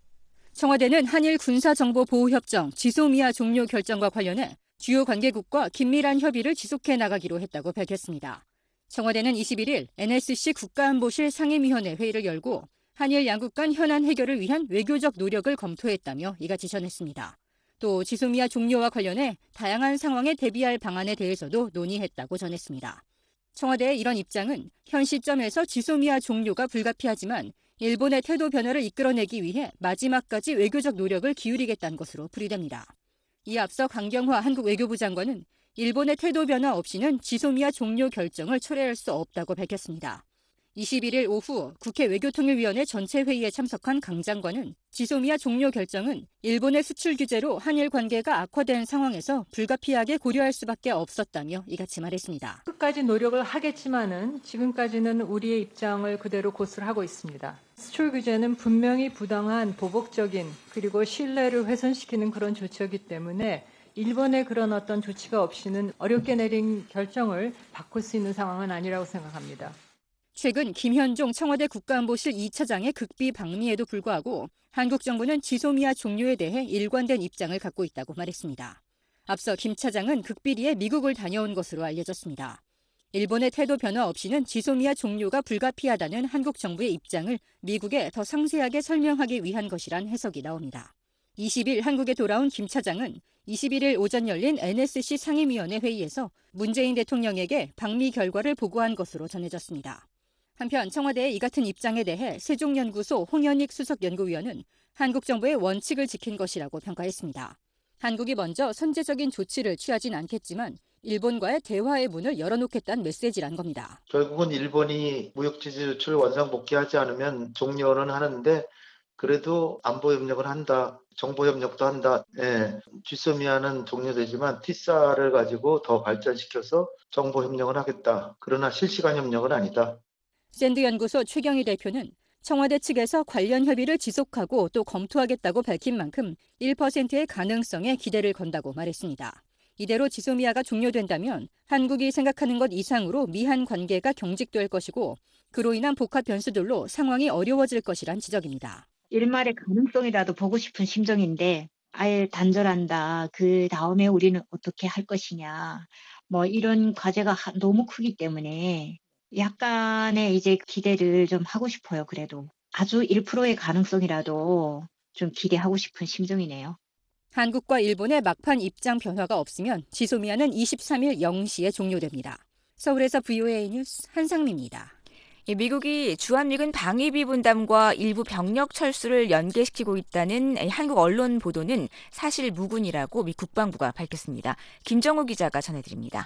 청와대는 한일 군사정보보호협정 지소미아 종료 결정과 관련해 주요 관계국과 긴밀한 협의를 지속해 나가기로 했다고 밝혔습니다. 청와대는 이십일 일 엔에스씨 국가안보실 상임위원회 회의를 열고 한일 양국 간 현안 해결을 위한 외교적 노력을 검토했다며 이같이 전했습니다. 또 지소미아 종료와 관련해 다양한 상황에 대비할 방안에 대해서도 논의했다고 전했습니다. 청와대의 이런 입장은 현 시점에서 지소미아 종료가 불가피하지만 일본의 태도 변화를 이끌어내기 위해 마지막까지 외교적 노력을 기울이겠다는 것으로 풀이됩니다. 이에 앞서 강경화 한국 외교부 장관은 일본의 태도 변화 없이는 지소미아 종료 결정을 철회할 수 없다고 밝혔습니다. 이십일 일 오후 국회 외교통일위원회 전체 회의에 참석한 강 장관은 지소미아 종료 결정은 일본의 수출 규제로 한일 관계가 악화된 상황에서 불가피하게 고려할 수밖에 없었다며 이같이 말했습니다. 끝까지 노력을 하겠지만은 지금까지는 우리의 입장을 그대로 고수하고 있습니다. 수출 규제는 분명히 부당한 보복적인 그리고 신뢰를 훼손시키는 그런 조치였기 때문에 일본의 그런 어떤 조치가 없이는 어렵게 내린 결정을 바꿀 수 있는 상황은 아니라고 생각합니다. 최근 김현종 청와대 국가안보실 이 차장의 극비 방미에도 불구하고 한국 정부는 지소미아 종료에 대해 일관된 입장을 갖고 있다고 말했습니다. 앞서 김 차장은 극비리에 미국을 다녀온 것으로 알려졌습니다. 일본의 태도 변화 없이는 지소미아 종료가 불가피하다는 한국 정부의 입장을 미국에 더 상세하게 설명하기 위한 것이란 해석이 나옵니다. 이십 일 한국에 돌아온 김 차장은 이십일 일 오전 열린 엔에스씨 상임위원회 회의에서 문재인 대통령에게 방미 결과를 보고한 것으로 전해졌습니다. 한편 청와대의 이 같은 입장에 대해 세종연구소 홍현익 수석연구위원은 한국 정부의 원칙을 지킨 것이라고 평가했습니다. 한국이 먼저 선제적인 조치를 취하진 않겠지만 일본과의 대화의 문을 열어놓겠다는 메시지란 겁니다. 결국은 일본이 무역지지 조치를 원상복귀하지 않으면 종료는 하는데 그래도 안보협력을 한다, 정보협력도 한다. 예, 지소미아는 종료되지만 티사를 가지고 더 발전시켜서 정보협력을 하겠다. 그러나 실시간 협력은 아니다. 샌드연구소 최경희 대표는 청와대 측에서 관련 협의를 지속하고 또 검토하겠다고 밝힌 만큼 일 퍼센트의 가능성에 기대를 건다고 말했습니다. 이대로 지소미아가 종료된다면 한국이 생각하는 것 이상으로 미한 관계가 경직될 것이고 그로 인한 복합 변수들로 상황이 어려워질 것이란 지적입니다. 일말의 가능성이라도 보고 싶은 심정인데 아예 단절한다. 그 다음에 우리는 어떻게 할 것이냐. 뭐 이런 과제가 너무 크기 때문에 약간의 이제 기대를 좀 하고 싶어요. 그래도 아주 일 퍼센트의 가능성이라도 좀 기대하고 싶은 심정이네요. 한국과 일본의 막판 입장 변화가 없으면 지소미아는 이십삼 일 영 시에 종료됩니다. 서울에서 브이오에이 뉴스 한상미입니다. 미국이 주한미군 방위비 분담과 일부 병력 철수를 연계시키고 있다는 한국 언론 보도는 사실 무근이라고 미 국방부가 밝혔습니다. 김정우 기자가 전해드립니다.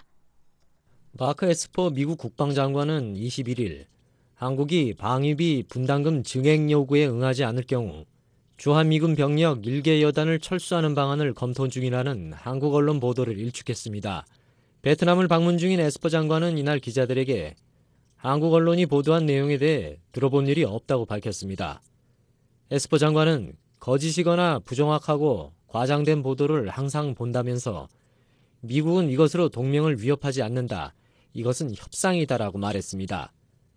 마크 에스퍼 미국 국방장관은 이십일 일 한국이 방위비 분담금 증액 요구에 응하지 않을 경우 주한미군 병력 일개 여단을 철수하는 방안을 검토 중이라는 한국 언론 보도를 일축했습니다. 베트남을 방문 중인 에스퍼 장관은 이날 기자들에게 한국 언론이 보도한 내용에 대해 들어본 일이 없다고 밝혔습니다. 에스퍼 장관은 거짓이거나 부정확하고 과장된 보도를 항상 본다면서 미국은 이것으로 동맹을 위협하지 않는다. 이것은 협상이다라고 말했습니다.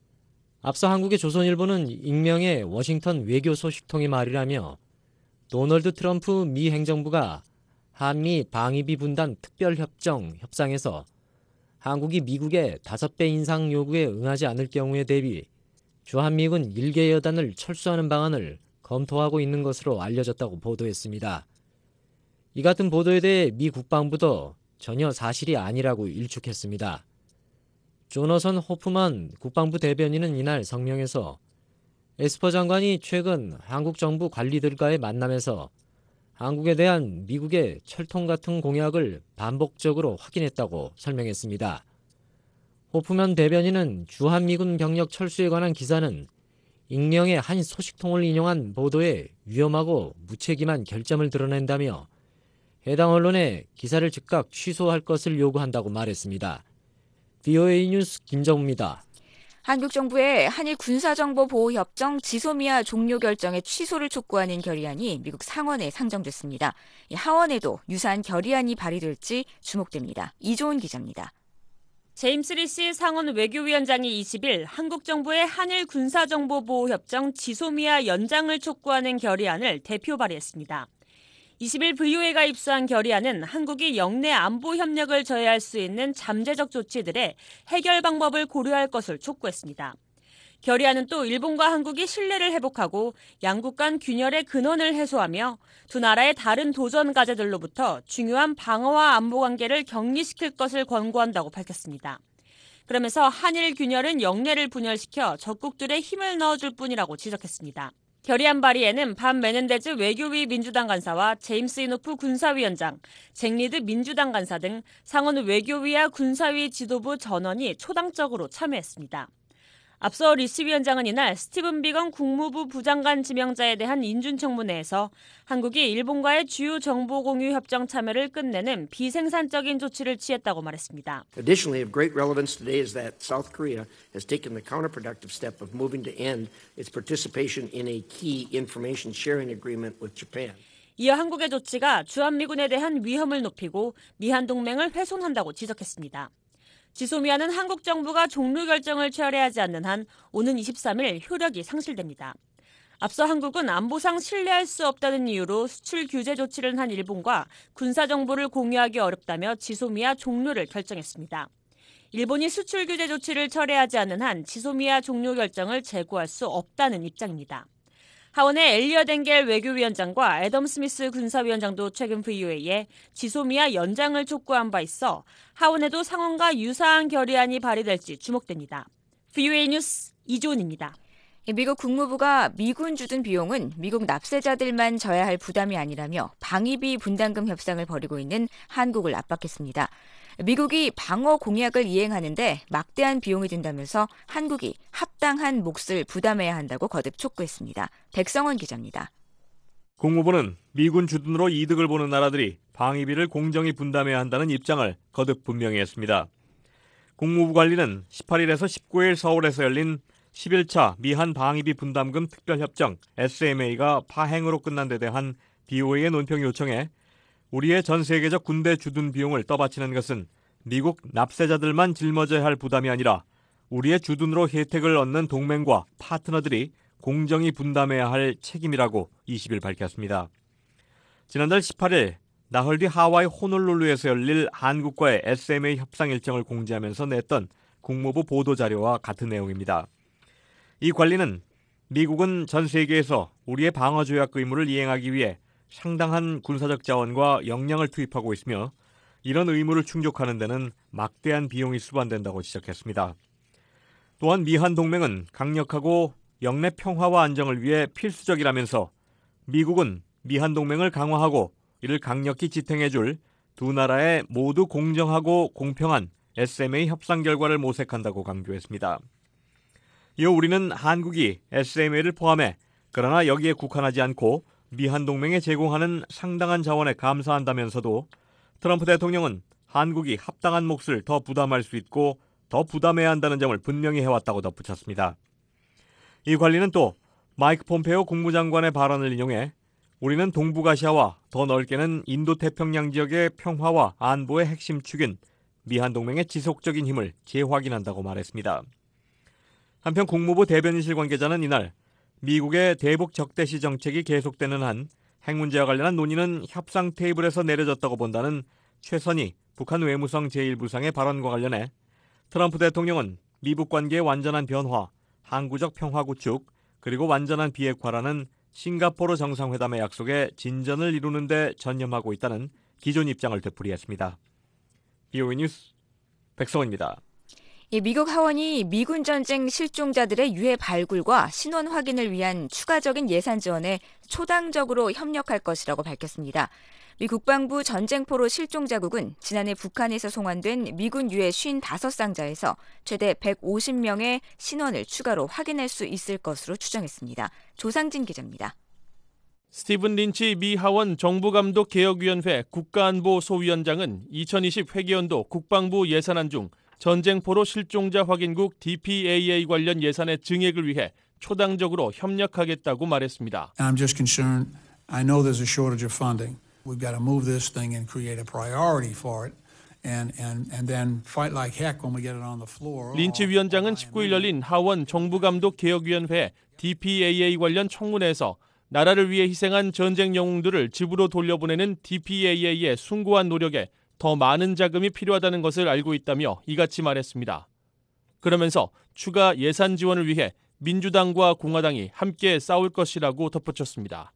앞서 한국의 조선일보는 익명의 워싱턴 외교 소식통의 말이라며 도널드 트럼프 미 행정부가 한미 방위비 분담 특별협정 협상에서 한국이 미국의 다섯 배 인상 요구에 응하지 않을 경우에 대비 주한미군 일개 여단을 철수하는 방안을 검토하고 있는 것으로 알려졌다고 보도했습니다. 이 같은 보도에 대해 미 국방부도 전혀 사실이 아니라고 일축했습니다. 조너선 호프만 국방부 대변인은 이날 성명에서 에스퍼 장관이 최근 한국 정부 관리들과의 만남에서 한국에 대한 미국의 철통 같은 공약을 반복적으로 확인했다고 설명했습니다. 호프만 대변인은 주한미군 병력 철수에 관한 기사는 익명의 한 소식통을 인용한 보도에 위험하고 무책임한 결점을 드러낸다며 해당 언론에 기사를 즉각 취소할 것을 요구한다고 말했습니다. 브이오에이 뉴스 김정우입니다. 한국 정부의 한일 군사정보보호협정 지소미아 종료 결정의 취소를 촉구하는 결의안이 미국 상원에 상정됐습니다. 하원에도 유사한 결의안이 발의될지 주목됩니다. 이조은 기자입니다. 제임스 리시 상원 외교위원장이 이십 일 한국 정부의 한일 군사정보보호협정 지소미아 연장을 촉구하는 결의안을 대표 발의했습니다. 이십 일 브이오에이가 입수한 결의안은 한국이 영내 안보 협력을 저해할 수 있는 잠재적 조치들의 해결 방법을 고려할 것을 촉구했습니다. 결의안은 또 일본과 한국이 신뢰를 회복하고 양국 간 균열의 근원을 해소하며 두 나라의 다른 도전 과제들로부터 중요한 방어와 안보 관계를 격리시킬 것을 권고한다고 밝혔습니다. 그러면서 한일 균열은 영내를 분열시켜 적국들의 힘을 넣어줄 뿐이라고 지적했습니다. 결의안 발의에는 반 메넨데즈 외교위 민주당 간사와 제임스 이노프 군사위원장, 잭 리드 민주당 간사 등 상원 외교위와 군사위 지도부 전원이 초당적으로 참여했습니다. 앞서 리시 위원장은 이날 스티븐 비건 국무부 부장관 지명자에 대한 인준청문회에서 한국이 일본과의 주요 정보 공유 협정 참여를 끝내는 비생산적인 조치를 취했다고 말했습니다. Additionally, of great relevance today is that South Korea has taken the counterproductive step of moving to end its participation in a key information sharing agreement with Japan. 이어 한국의 조치가 주한미군에 대한 위험을 높이고 미한 동맹을 훼손한다고 지적했습니다. 지소미아는 한국 정부가 종료 결정을 철회하지 않는 한 오는 이십삼 일 효력이 상실됩니다. 앞서 한국은 안보상 신뢰할 수 없다는 이유로 수출 규제 조치를 한 일본과 군사 정보를 공유하기 어렵다며 지소미아 종료를 결정했습니다. 일본이 수출 규제 조치를 철회하지 않는 한 지소미아 종료 결정을 재고할 수 없다는 입장입니다. 하원의 엘리엇 엥겔 외교위원장과 애덤 스미스 군사위원장도 최근 브이오에이에 지소미아 연장을 촉구한 바 있어 하원에도 상원과 유사한 결의안이 발의될지 주목됩니다. 브이오에이 뉴스 이조은입니다. 미국 국무부가 미군 주둔 비용은 미국 납세자들만 져야 할 부담이 아니라며 방위비 분담금 협상을 벌이고 있는 한국을 압박했습니다. 미국이 방어 공약을 이행하는데 막대한 비용이 든다면서 한국이 합당한 몫을 부담해야 한다고 거듭 촉구했습니다. 백성원 기자입니다. 국무부는 미군 주둔으로 이득을 보는 나라들이 방위비를 공정히 분담해야 한다는 입장을 거듭 분명히 했습니다. 국무부 관리는 십팔 일에서 십구 일 서울에서 열린 십일 차 미한 방위비 분담금 특별협정 에스엠에이가 파행으로 끝난 데 대한 비오에이의 논평 요청에 우리의 전 세계적 군대 주둔 비용을 떠받치는 것은 미국 납세자들만 짊어져야 할 부담이 아니라 우리의 주둔으로 혜택을 얻는 동맹과 파트너들이 공정히 분담해야 할 책임이라고 이십 일 밝혔습니다. 지난달 십팔 일 나흘 뒤 하와이 호놀룰루에서 열릴 한국과의 에스엠에이 협상 일정을 공지하면서 냈던 국무부 보도자료와 같은 내용입니다. 이 관리는 미국은 전 세계에서 우리의 방어조약 의무를 이행하기 위해 상당한 군사적 자원과 역량을 투입하고 있으며 이런 의무를 충족하는 데는 막대한 비용이 수반된다고 지적했습니다. 또한 미한 동맹은 강력하고 영내 평화와 안정을 위해 필수적이라면서 미국은 미한 동맹을 강화하고 이를 강력히 지탱해줄 두 나라의 모두 공정하고 공평한 에스엠에이 협상 결과를 모색한다고 강조했습니다. 이어 우리는 한국이 에스엠에이를 포함해 그러나 여기에 국한하지 않고 미한 동맹에 제공하는 상당한 자원에 감사한다면서도 트럼프 대통령은 한국이 합당한 몫을 더 부담할 수 있고 더 부담해야 한다는 점을 분명히 해왔다고 덧붙였습니다. 이 관리는 또 마이크 폼페오 국무장관의 발언을 인용해 우리는 동북아시아와 더 넓게는 인도태평양 지역의 평화와 안보의 핵심 축인 미한 동맹의 지속적인 힘을 재확인한다고 말했습니다. 한편 국무부 대변인실 관계자는 이날 미국의 대북 적대시 정책이 계속되는 한 핵 문제와 관련한 논의는 협상 테이블에서 내려졌다고 본다는 최선희 북한 외무성 제일 부상의 발언과 관련해 트럼프 대통령은 미북 관계의 완전한 변화, 항구적 평화 구축, 그리고 완전한 비핵화라는 싱가포르 정상회담의 약속에 진전을 이루는 데 전념하고 있다는 기존 입장을 되풀이했습니다. 비오이 뉴스 백성원입니다. 미국 하원이 미군 전쟁 실종자들의 유해 발굴과 신원 확인을 위한 추가적인 예산 지원에 초당적으로 협력할 것이라고 밝혔습니다. 미 국방부 전쟁포로 실종자국은 지난해 북한에서 송환된 미군 유해 오십오 상자에서 최대 백오십 명의 신원을 추가로 확인할 수 있을 것으로 추정했습니다. 조상진 기자입니다. 스티븐 린치 미 하원 정부감독개혁위원회 국가안보 소위원장은 이천이십 회계연도 국방부 예산안 중 전쟁포로 실종자 확인국 디피에이에이 관련 예산의 증액을 위해 초당적으로 협력하겠다고 말했습니다. I'm just concerned. I know there's a shortage of funding. We've got to move this thing and create a priority for it. And, and, and then fight like heck when we get it on the floor. 린치 위원장은 십구 일 열린 하원 정부감독개혁위원회 디피에이에이 관련 청문회에서 나라를 위해 희생한 전쟁 영웅들을 집으로 돌려보내는 디피에이에이의 숭고한 노력에 더 많은 자금이 필요하다는 것을 알고 있다며 이같이 말했습니다. 그러면서 추가 예산 지원을 위해 민주당과 공화당이 함께 싸울 것이라고 덧붙였습니다.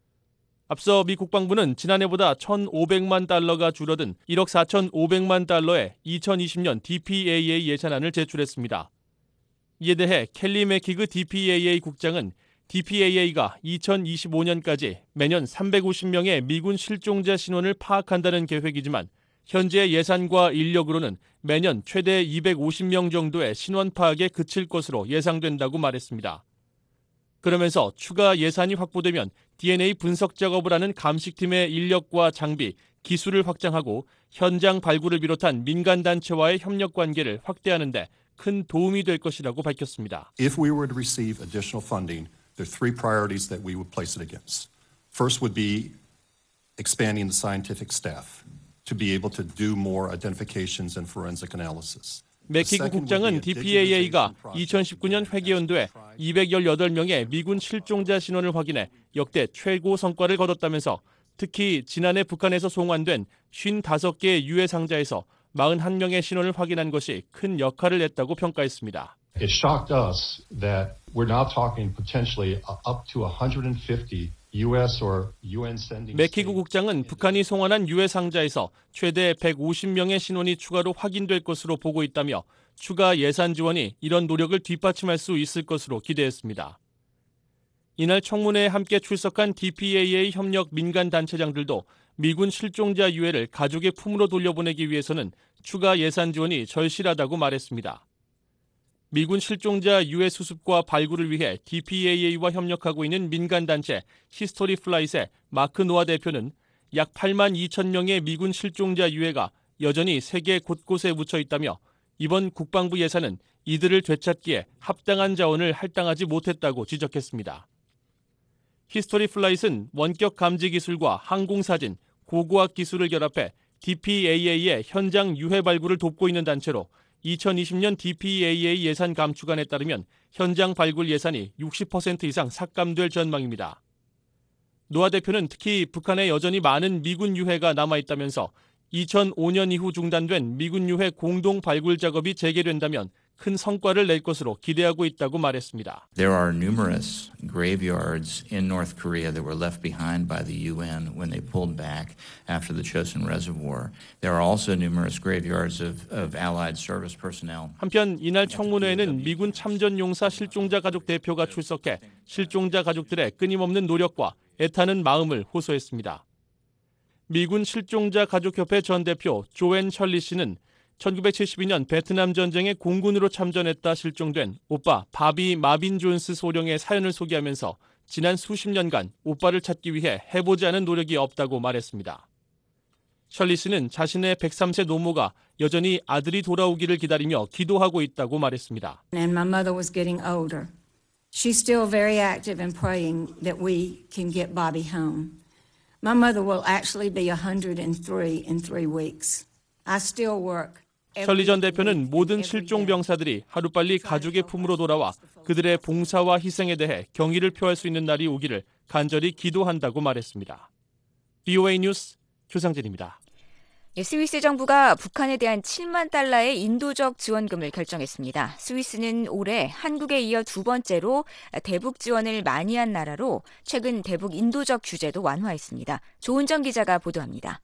앞서 미 국방부는 지난해보다 천오백만 달러가 줄어든 일억 사천오백만 달러의 이천이십 년 디피에이에이 예산안을 제출했습니다. 이에 대해 켈리 맥키그 디피에이에이 국장은 디피에이에이가 이천이십오 년까지 매년 삼백오십 명의 미군 실종자 신원을 파악한다는 계획이지만 현재 예산과 인력으로는 매년 최대 이백오십 명 정도의 신원 파악에 그칠 것으로 예상된다고 말했습니다. 그러면서 추가 예산이 확보되면 디엔에이 분석 작업을 하는 감식팀의 인력과 장비, 기술을 확장하고 현장 발굴을 비롯한 민간단체와의 협력 관계를 확대하는 데 큰 도움이 될 것이라고 밝혔습니다. If we were to receive additional funding, there are three priorities that we would place it against. First would be expanding the scientific staff to be able to do more identifications and forensic analysis. 맥키그 국장은 디피에이에이가 이천십구 년 회계연도에 이백십팔 명의 미군 실종자 신원을 확인해 역대 최고 성과를 거뒀다면서 특히 지난해 북한에서 송환된 오십오 개의 유해 상자에서 사십일 명의 신원을 확인한 것이 큰 역할을 했다고 평가했습니다. It shocked us that we're now talking potentially up to one hundred fifty 유에스 or 유엔 sending. 맥키그 국장은 북한이 송환한 유해 상자에서 최대 백오십 명의 신원이 추가로 확인될 것으로 보고 있다며 추가 예산 지원이 이런 노력을 뒷받침할 수 있을 것으로 기대했습니다. 이날 청문회에 함께 출석한 디피에이에이 협력 민간 단체장들도 미군 실종자 유해를 가족의 품으로 돌려보내기 위해서는 추가 예산 지원이 절실하다고 말했습니다. 미군 실종자 유해 수습과 발굴을 위해 디피에이에이와 협력하고 있는 민간단체 히스토리 플라잇의 마크 노아 대표는 약 팔만 이천 명의 미군 실종자 유해가 여전히 세계 곳곳에 묻혀 있다며 이번 국방부 예산은 이들을 되찾기에 합당한 자원을 할당하지 못했다고 지적했습니다. 히스토리 플라잇은 원격 감지 기술과 항공사진, 고고학 기술을 결합해 디피에이에이의 현장 유해 발굴을 돕고 있는 단체로 이천이십 년 디피에이에이 예산 감축안에 따르면 현장 발굴 예산이 육십 퍼센트 이상 삭감될 전망입니다. 노아 대표는 특히 북한에 여전히 많은 미군 유해가 남아있다면서 이천오 년 이후 중단된 미군 유해 공동 발굴 작업이 재개된다면 큰 성과를 낼 것으로 기대하고 있다고 말했습니다. There are numerous graveyards in North Korea that were left behind by the U N when they pulled back after the Chosin Reservoir. There are also numerous graveyards of, of Allied service personnel. 한편 이날 청문회에는 미군 참전용사 실종자 가족 대표가 출석해 실종자 가족들의 끊임없는 노력과 애타는 마음을 호소했습니다. 미군 실종자 가족협회 전 대표 조앤 셜리 씨는 천구백칠십이 년 베트남 전쟁에 공군으로 참전했다 실종된 오빠 바비 마빈 존스 소령의 사연을 소개하면서 지난 수십 년간 오빠를 찾기 위해 해보지 않은 노력이 없다고 말했습니다. 셜리 씨는 자신의 백삼 세 노모가 여전히 아들이 돌아오기를 기다리며 기도하고 있다고 말했습니다. And my mother was getting older. She's still very active in praying that we can get Bobby home. My mother will actually be one hundred three in three weeks. I still work. 셜리 전 대표는 모든 실종 병사들이 하루빨리 가족의 품으로 돌아와 그들의 봉사와 희생에 대해 경의를 표할 수 있는 날이 오기를 간절히 기도한다고 말했습니다. 비오에이 뉴스 조상진입니다. 스위스 정부가 북한에 대한 칠만 달러의 인도적 지원금을 결정했습니다. 스위스는 올해 한국에 이어 두 번째로 대북 지원을 많이 한 나라로 최근 대북 인도적 규제도 완화했습니다. 조은정 기자가 보도합니다.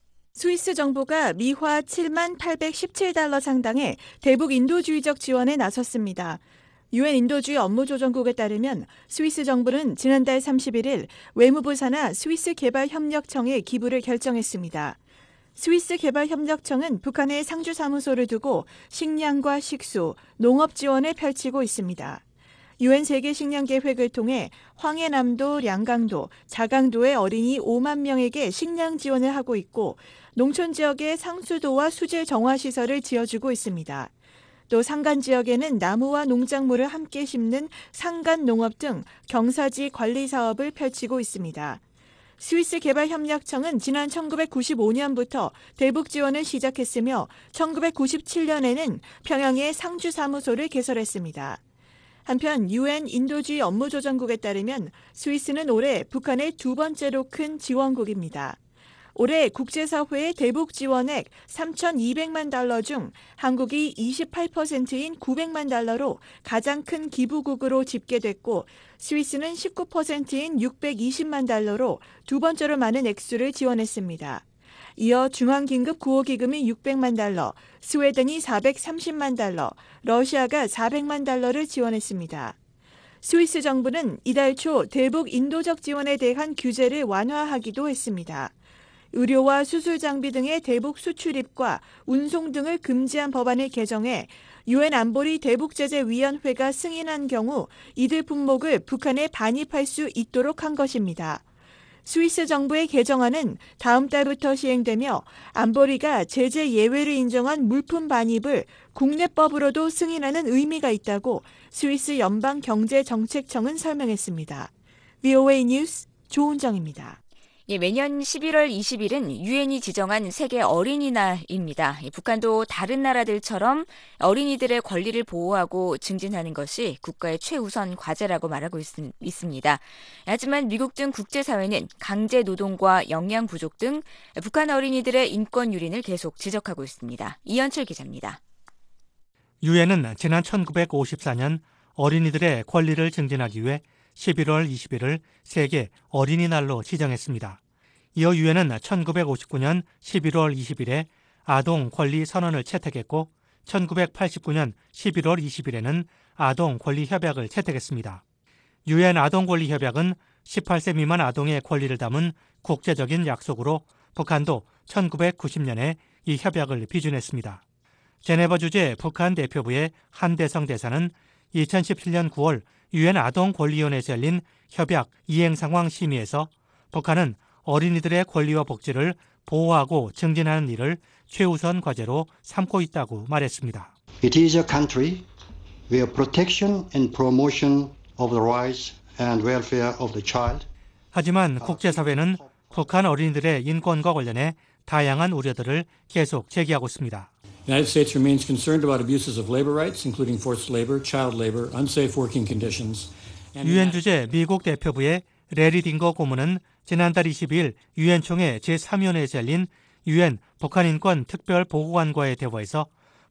스위스 정부가 미화 칠만 팔백십칠 달러 상당의 대북 인도주의적 지원에 나섰습니다. 유엔 인도주의 업무조정국에 따르면 스위스 정부는 지난달 삼십일 일 외무부 산하 스위스 개발협력청에 기부를 결정했습니다. 스위스 개발협력청은 북한에 상주사무소를 두고 식량과 식수, 농업 지원을 펼치고 있습니다. 유엔 세계식량계획을 통해 황해남도, 량강도, 자강도의 어린이 오만 명에게 식량 지원을 하고 있고 농촌 지역에 상수도와 수질 정화시설을 지어주고 있습니다. 또 산간 지역에는 나무와 농작물을 함께 심는 산간농업 등 경사지 관리 사업을 펼치고 있습니다. 스위스 개발협력청은 지난 천구백구십오 년부터 대북 지원을 시작했으며 천구백구십칠 년에는 평양에 상주사무소를 개설했습니다. 한편 유엔 인도주의 업무조정국에 따르면 스위스는 올해 북한의 두 번째로 큰 지원국입니다. 올해 국제사회의 대북 지원액 삼천이백만 달러 중 한국이 이십팔 퍼센트인 구백만 달러로 가장 큰 기부국으로 집계됐고 스위스는 십구 퍼센트인 육백이십만 달러로 두 번째로 많은 액수를 지원했습니다. 이어 중앙긴급 구호기금이 육백만 달러, 스웨덴이 사백삼십만 달러, 러시아가 사백만 달러를 지원했습니다. 스위스 정부는 이달 초 대북 인도적 지원에 대한 규제를 완화하기도 했습니다. 의료와 수술 장비 등의 대북 수출입과 운송 등을 금지한 법안을 개정해 유엔 안보리 대북제재위원회가 승인한 경우 이들 품목을 북한에 반입할 수 있도록 한 것입니다. 스위스 정부의 개정안은 다음 달부터 시행되며 안보리가 제재 예외를 인정한 물품 반입을 국내법으로도 승인하는 의미가 있다고 스위스 연방경제정책청은 설명했습니다. 비오에이 뉴스 조은정입니다. 예, 매년 십일월 이십일은 유엔이 지정한 세계 어린이날입니다. 예, 북한도 다른 나라들처럼 어린이들의 권리를 보호하고 증진하는 것이 국가의 최우선 과제라고 말하고 있, 있습니다. 하지만 미국 등 국제사회는 강제 노동과 영양 부족 등 북한 어린이들의 인권 유린을 계속 지적하고 있습니다. 이현철 기자입니다. 유엔은 지난 천구백오십사 년 어린이들의 권리를 증진하기 위해 십일월 이십일을 세계 어린이날로 지정했습니다. 이어 유엔은 천구백오십구 년 십일월 이십일에 아동 권리 선언을 채택했고 천구백팔십구 년 십일월 이십일에는 아동 권리 협약을 채택했습니다. 유엔 아동 권리 협약은 십팔 세 미만 아동의 권리를 담은 국제적인 약속으로 북한도 천구백구십 년에 이 협약을 비준했습니다. 제네바 주재 북한 대표부의 한대성 대사는 이천십칠 년 구월 유엔 아동권리위원회에서 열린 협약 이행 상황 심의에서 북한은 어린이들의 권리와 복지를 보호하고 증진하는 일을 최우선 과제로 삼고 있다고 말했습니다. It is a country where protection and promotion of the rights and welfare of the child. 하지만 국제사회는 북한 어린이들의 인권과 관련해 다양한 우려들을 계속 제기하고 있습니다. The United States remains concerned about abuses of labor rights, including forced labor, child labor, unsafe working conditions. 유엔 주재 미국 대표부의 레리 딩거 고문은 지난달 이십이일 유엔 총회 제삼 위원회에서 열린 유엔 북한 인권 특별 보고관과의 대화에서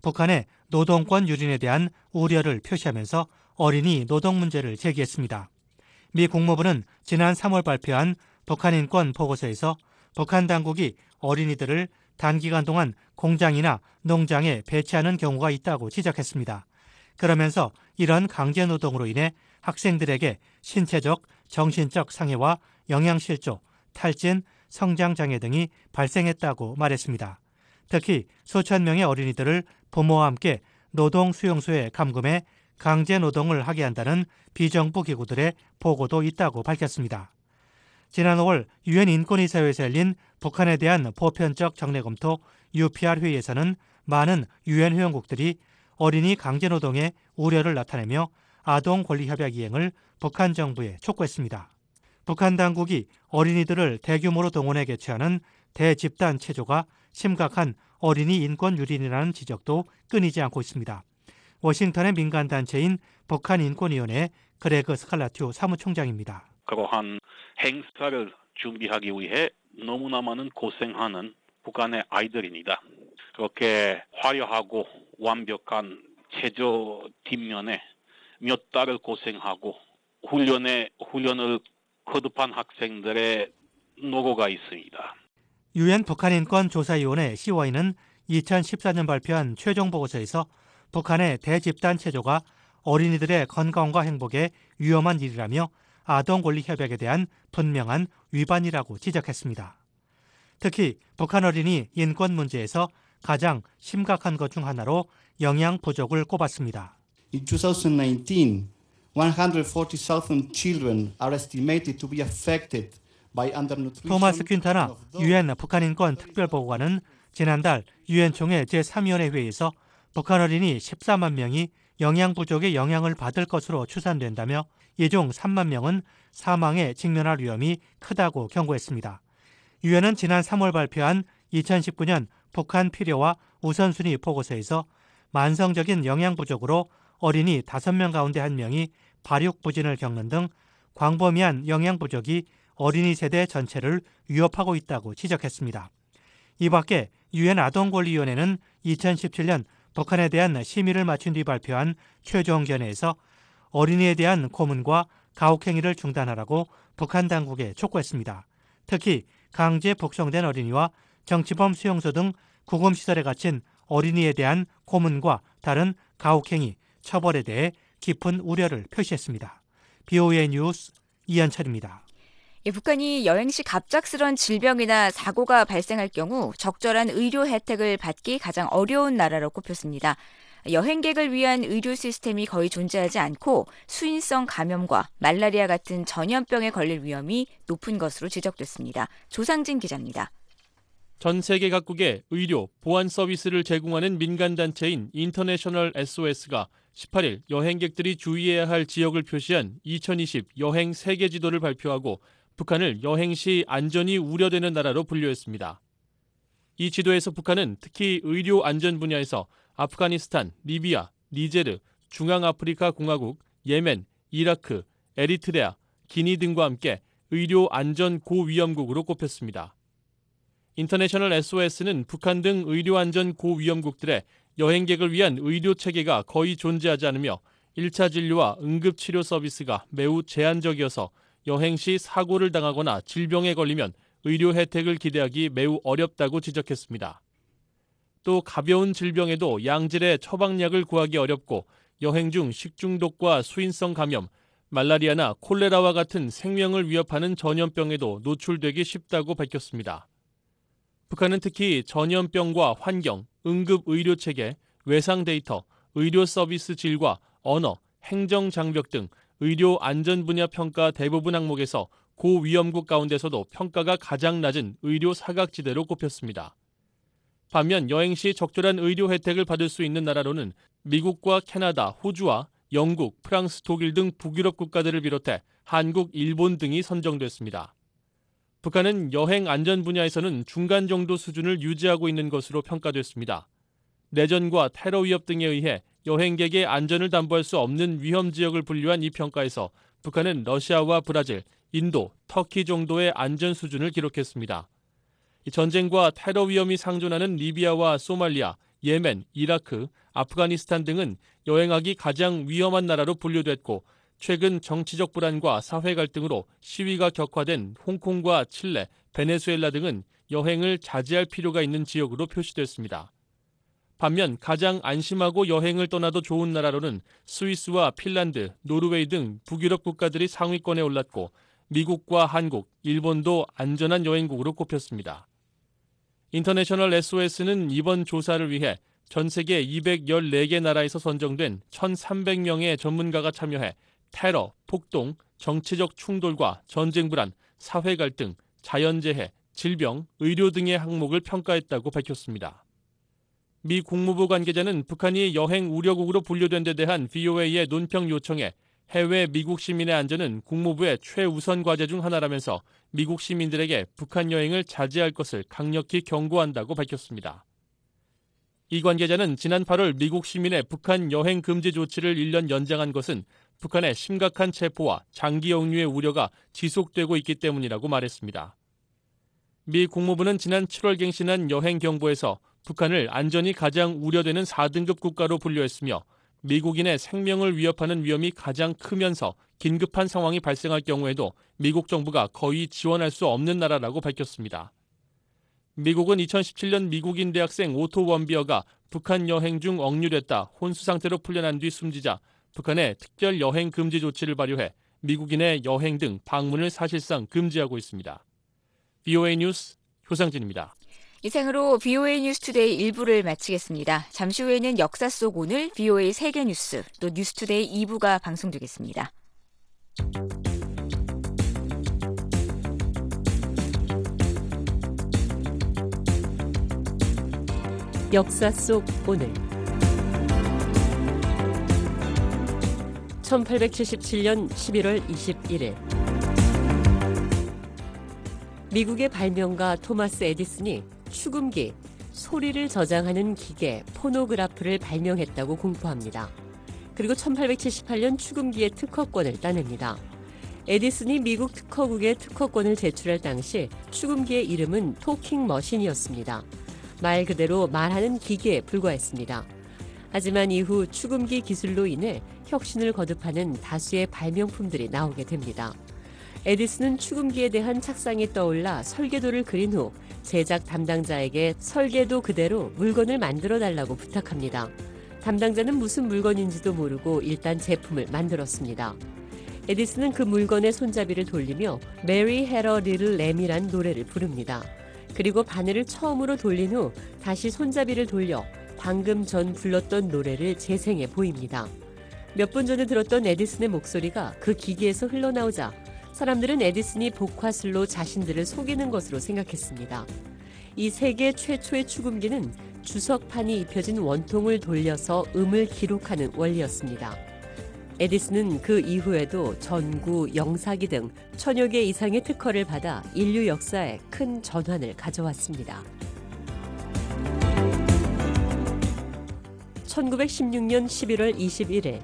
북한의 노동권 유린에 대한 우려를 표시하면서 어린이 노동 문제를 제기했습니다. 미 국무부는 지난 삼월 발표한 북한 인권 보고서에서 북한 당국이 어린이들을 단기간 동안 공장이나 농장에 배치하는 경우가 있다고 지적했습니다. 그러면서 이런 강제 노동으로 인해 학생들에게 신체적, 정신적 상해와 영양실조, 탈진, 성장장애 등이 발생했다고 말했습니다. 특히 수천 명의 어린이들을 부모와 함께 노동 수용소에 감금해 강제 노동을 하게 한다는 비정부 기구들의 보고도 있다고 밝혔습니다. 지난 오월 유엔 인권이사회에서 열린 북한에 대한 보편적 정례 검토 유피알 회의에서는 많은 유엔 회원국들이 어린이 강제 노동에 우려를 나타내며 아동 권리 협약 이행을 북한 정부에 촉구했습니다. 북한 당국이 어린이들을 대규모로 동원해 개최하는 대집단 체조가 심각한 어린이 인권 유린이라는 지적도 끊이지 않고 있습니다. 워싱턴의 민간단체인 북한인권위원회 그레그 스칼라튜 사무총장입니다. 그러한 행사를 준비하기 위해 너무나 많은 고생하는 북한의 아이들입니다. 그렇게 화려하고 완벽한 체조 뒷면에 몇 달을 고생하고 훈련에 훈련을 거듭한 학생들의 노고가 있습니다. 유엔 북한인권조사위원회 씨오아이는 이천십사 년 발표한 최종 보고서에서 북한의 대집단 체조가 어린이들의 건강과 행복에 위험한 일이라며 아동권리협약에 대한 분명한 위반이라고 지적했습니다. 특히 북한 어린이 인권 문제에서 가장 심각한 것 중 하나로 영양 부족을 꼽았습니다. In twenty nineteen, one hundred forty thousand children are estimated to be affected by undernutrition. 토마스 퀸타나 유엔 북한인권 특별보고관은 지난달 유엔 총회 제삼 위원회 회의에서 북한 어린이 십사만 명이 영양 부족의 영향을 받을 것으로 추산된다며 이 중 삼만 명은 사망에 직면할 위험이 크다고 경고했습니다. 유엔은 지난 삼월 발표한 이천십구 년 북한 필요와 우선순위 보고서에서 만성적인 영양 부족으로 어린이 다섯 명 가운데 한 명이 발육부진을 겪는 등 광범위한 영양 부족이 어린이 세대 전체를 위협하고 있다고 지적했습니다. 이 밖에 유엔 아동권리위원회는 이천십칠 년 북한에 대한 심의를 마친 뒤 발표한 최종 견해에서 어린이에 대한 고문과 가혹행위를 중단하라고 북한 당국에 촉구했습니다. 특히 강제 복송된 어린이와 정치범 수용소 등 구금시설에 갇힌 어린이에 대한 고문과 다른 가혹행위, 처벌에 대해 깊은 우려를 표시했습니다. 비오에이 뉴스 이현철입니다. 예, 북한이 여행 시 갑작스런 질병이나 사고가 발생할 경우 적절한 의료 혜택을 받기 가장 어려운 나라로 꼽혔습니다. 여행객을 위한 의료 시스템이 거의 존재하지 않고 수인성 감염과 말라리아 같은 전염병에 걸릴 위험이 높은 것으로 지적됐습니다. 조상진 기자입니다. 전 세계 각국의 의료, 보안 서비스를 제공하는 민간단체인 인터내셔널 에스오에스가 십팔 일 여행객들이 주의해야 할 지역을 표시한 이천이십 여행 세계 지도를 발표하고 북한을 여행 시 안전이 우려되는 나라로 분류했습니다. 이 지도에서 북한은 특히 의료 안전 분야에서 아프가니스탄, 리비아, 니제르, 중앙아프리카 공화국, 예멘, 이라크, 에리트레아, 기니 등과 함께 의료 안전 고위험국으로 꼽혔습니다. 인터내셔널 에스오에스는 북한 등 의료 안전 고위험국들의 여행객을 위한 의료 체계가 거의 존재하지 않으며 일 차 진료와 응급치료 서비스가 매우 제한적이어서 여행 시 사고를 당하거나 질병에 걸리면 의료 혜택을 기대하기 매우 어렵다고 지적했습니다. 또 가벼운 질병에도 양질의 처방약을 구하기 어렵고 여행 중 식중독과 수인성 감염, 말라리아나 콜레라와 같은 생명을 위협하는 전염병에도 노출되기 쉽다고 밝혔습니다. 북한은 특히 전염병과 환경, 응급의료체계, 외상 데이터, 의료 서비스 질과 언어, 행정 장벽 등 의료 안전 분야 평가 대부분 항목에서 고위험국 가운데서도 평가가 가장 낮은 의료 사각지대로 꼽혔습니다. 반면 여행 시 적절한 의료 혜택을 받을 수 있는 나라로는 미국과 캐나다, 호주와 영국, 프랑스, 독일 등 북유럽 국가들을 비롯해 한국, 일본 등이 선정됐습니다. 북한은 여행 안전 분야에서는 중간 정도 수준을 유지하고 있는 것으로 평가됐습니다. 내전과 테러 위협 등에 의해 여행객의 안전을 담보할 수 없는 위험 지역을 분류한 이 평가에서 북한은 러시아와 브라질, 인도, 터키 정도의 안전 수준을 기록했습니다. 전쟁과 테러 위험이 상존하는 리비아와 소말리아, 예멘, 이라크, 아프가니스탄 등은 여행하기 가장 위험한 나라로 분류됐고 최근 정치적 불안과 사회 갈등으로 시위가 격화된 홍콩과 칠레, 베네수엘라 등은 여행을 자제할 필요가 있는 지역으로 표시됐습니다. 반면 가장 안심하고 여행을 떠나도 좋은 나라로는 스위스와 핀란드, 노르웨이 등 북유럽 국가들이 상위권에 올랐고 미국과 한국, 일본도 안전한 여행국으로 꼽혔습니다. 인터내셔널 에스오에스는 이번 조사를 위해 전 세계 이백십사 개 나라에서 선정된 천삼백 명의 전문가가 참여해 테러, 폭동, 정치적 충돌과 전쟁 불안, 사회 갈등, 자연재해, 질병, 의료 등의 항목을 평가했다고 밝혔습니다. 미 국무부 관계자는 북한이 여행 우려국으로 분류된 데 대한 브이오에이의 논평 요청에 해외 미국 시민의 안전은 국무부의 최우선 과제 중 하나라면서 미국 시민들에게 북한 여행을 자제할 것을 강력히 경고한다고 밝혔습니다. 이 관계자는 지난 팔월 미국 시민의 북한 여행 금지 조치를 일 년 연장한 것은 북한의 심각한 체포와 장기 역류의 우려가 지속되고 있기 때문이라고 말했습니다. 미 국무부는 지난 칠월 갱신한 여행 경보에서 북한을 안전이 가장 우려되는 사 등급 국가로 분류했으며 미국인의 생명을 위협하는 위험이 가장 크면서 긴급한 상황이 발생할 경우에도 미국 정부가 거의 지원할 수 없는 나라라고 밝혔습니다. 미국은 이천십칠 년 미국인 대학생 오토 원비어가 북한 여행 중 억류됐다 혼수 상태로 풀려난 뒤 숨지자 북한에 특별 여행 금지 조치를 발효해 미국인의 여행 등 방문을 사실상 금지하고 있습니다. 브이오에이 뉴스 효상진입니다. 이상으로 브이오에이 뉴스투데이 일 부를 마치겠습니다. 잠시 후에는 역사 속 오늘 브이오에이 세계 뉴스 또 뉴스투데이 이 부가 방송되겠습니다. 역사 속 오늘 천팔백칠십칠 년 십일월 이십일일 미국의 발명가 토마스 에디슨이 축음기, 소리를 저장하는 기계, 포노그라프를 발명했다고 공포합니다. 그리고 천팔백칠십팔 년 축음기의 특허권을 따냅니다. 에디슨이 미국 특허국에 특허권을 제출할 당시 축음기의 이름은 토킹 머신이었습니다. 말 그대로 말하는 기계에 불과했습니다. 하지만 이후 축음기 기술로 인해 혁신을 거듭하는 다수의 발명품들이 나오게 됩니다. 에디슨은 축음기에 대한 착상이 떠올라 설계도를 그린 후 제작 담당자에게 설계도 그대로 물건을 만들어 달라고 부탁합니다. 담당자는 무슨 물건인지도 모르고 일단 제품을 만들었습니다. 에디슨은 그 물건의 손잡이를 돌리며 Mary Had a Little Lamb이란 노래를 부릅니다. 그리고 바늘을 처음으로 돌린 후 다시 손잡이를 돌려 방금 전 불렀던 노래를 재생해 보입니다. 몇 분 전에 들었던 에디슨의 목소리가 그 기기에서 흘러나오자 사람들은 에디슨이 복화술로 자신들을 속이는 것으로 생각했습니다. 이 세계 최초의 축음기는 주석판이 입혀진 원통을 돌려서 음을 기록하는 원리였습니다. 에디슨은 그 이후에도 전구, 영사기 등 천여 개 이상의 특허를 받아 인류 역사에 큰 전환을 가져왔습니다. 천구백십육 년 십일월 이십일일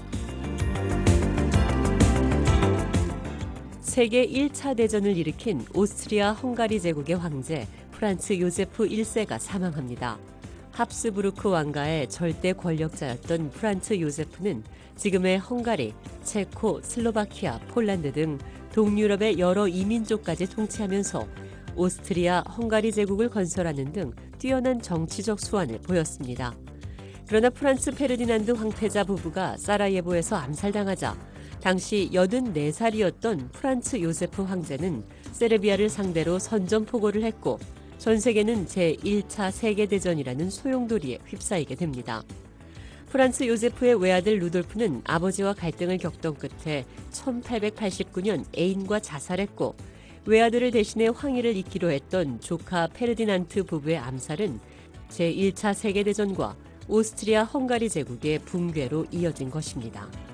세계 일 차 대전을 일으킨 오스트리아 헝가리 제국의 황제 프란츠 요제프 일 세가 사망합니다. 합스부르크 왕가의 절대 권력자였던 프란츠 요제프는 지금의 헝가리, 체코, 슬로바키아, 폴란드 등 동유럽의 여러 이민족까지 통치하면서 오스트리아 헝가리 제국을 건설하는 등 뛰어난 정치적 수완을 보였습니다. 그러나 프란츠 페르디난드 황태자 부부가 사라예보에서 암살당하자 당시 여든네 살이었던 프란츠 요세프 황제는 세르비아를 상대로 선전포고를 했고 전 세계는 제일 차 세계대전이라는 소용돌이에 휩싸이게 됩니다. 프란츠 요세프의 외아들 루돌프는 아버지와 갈등을 겪던 끝에 천팔백팔십구 년 애인과 자살했고 외아들을 대신해 황위를 잇기로 했던 조카 페르디난트 부부의 암살은 제일 차 세계대전과 오스트리아 헝가리 제국의 붕괴로 이어진 것입니다.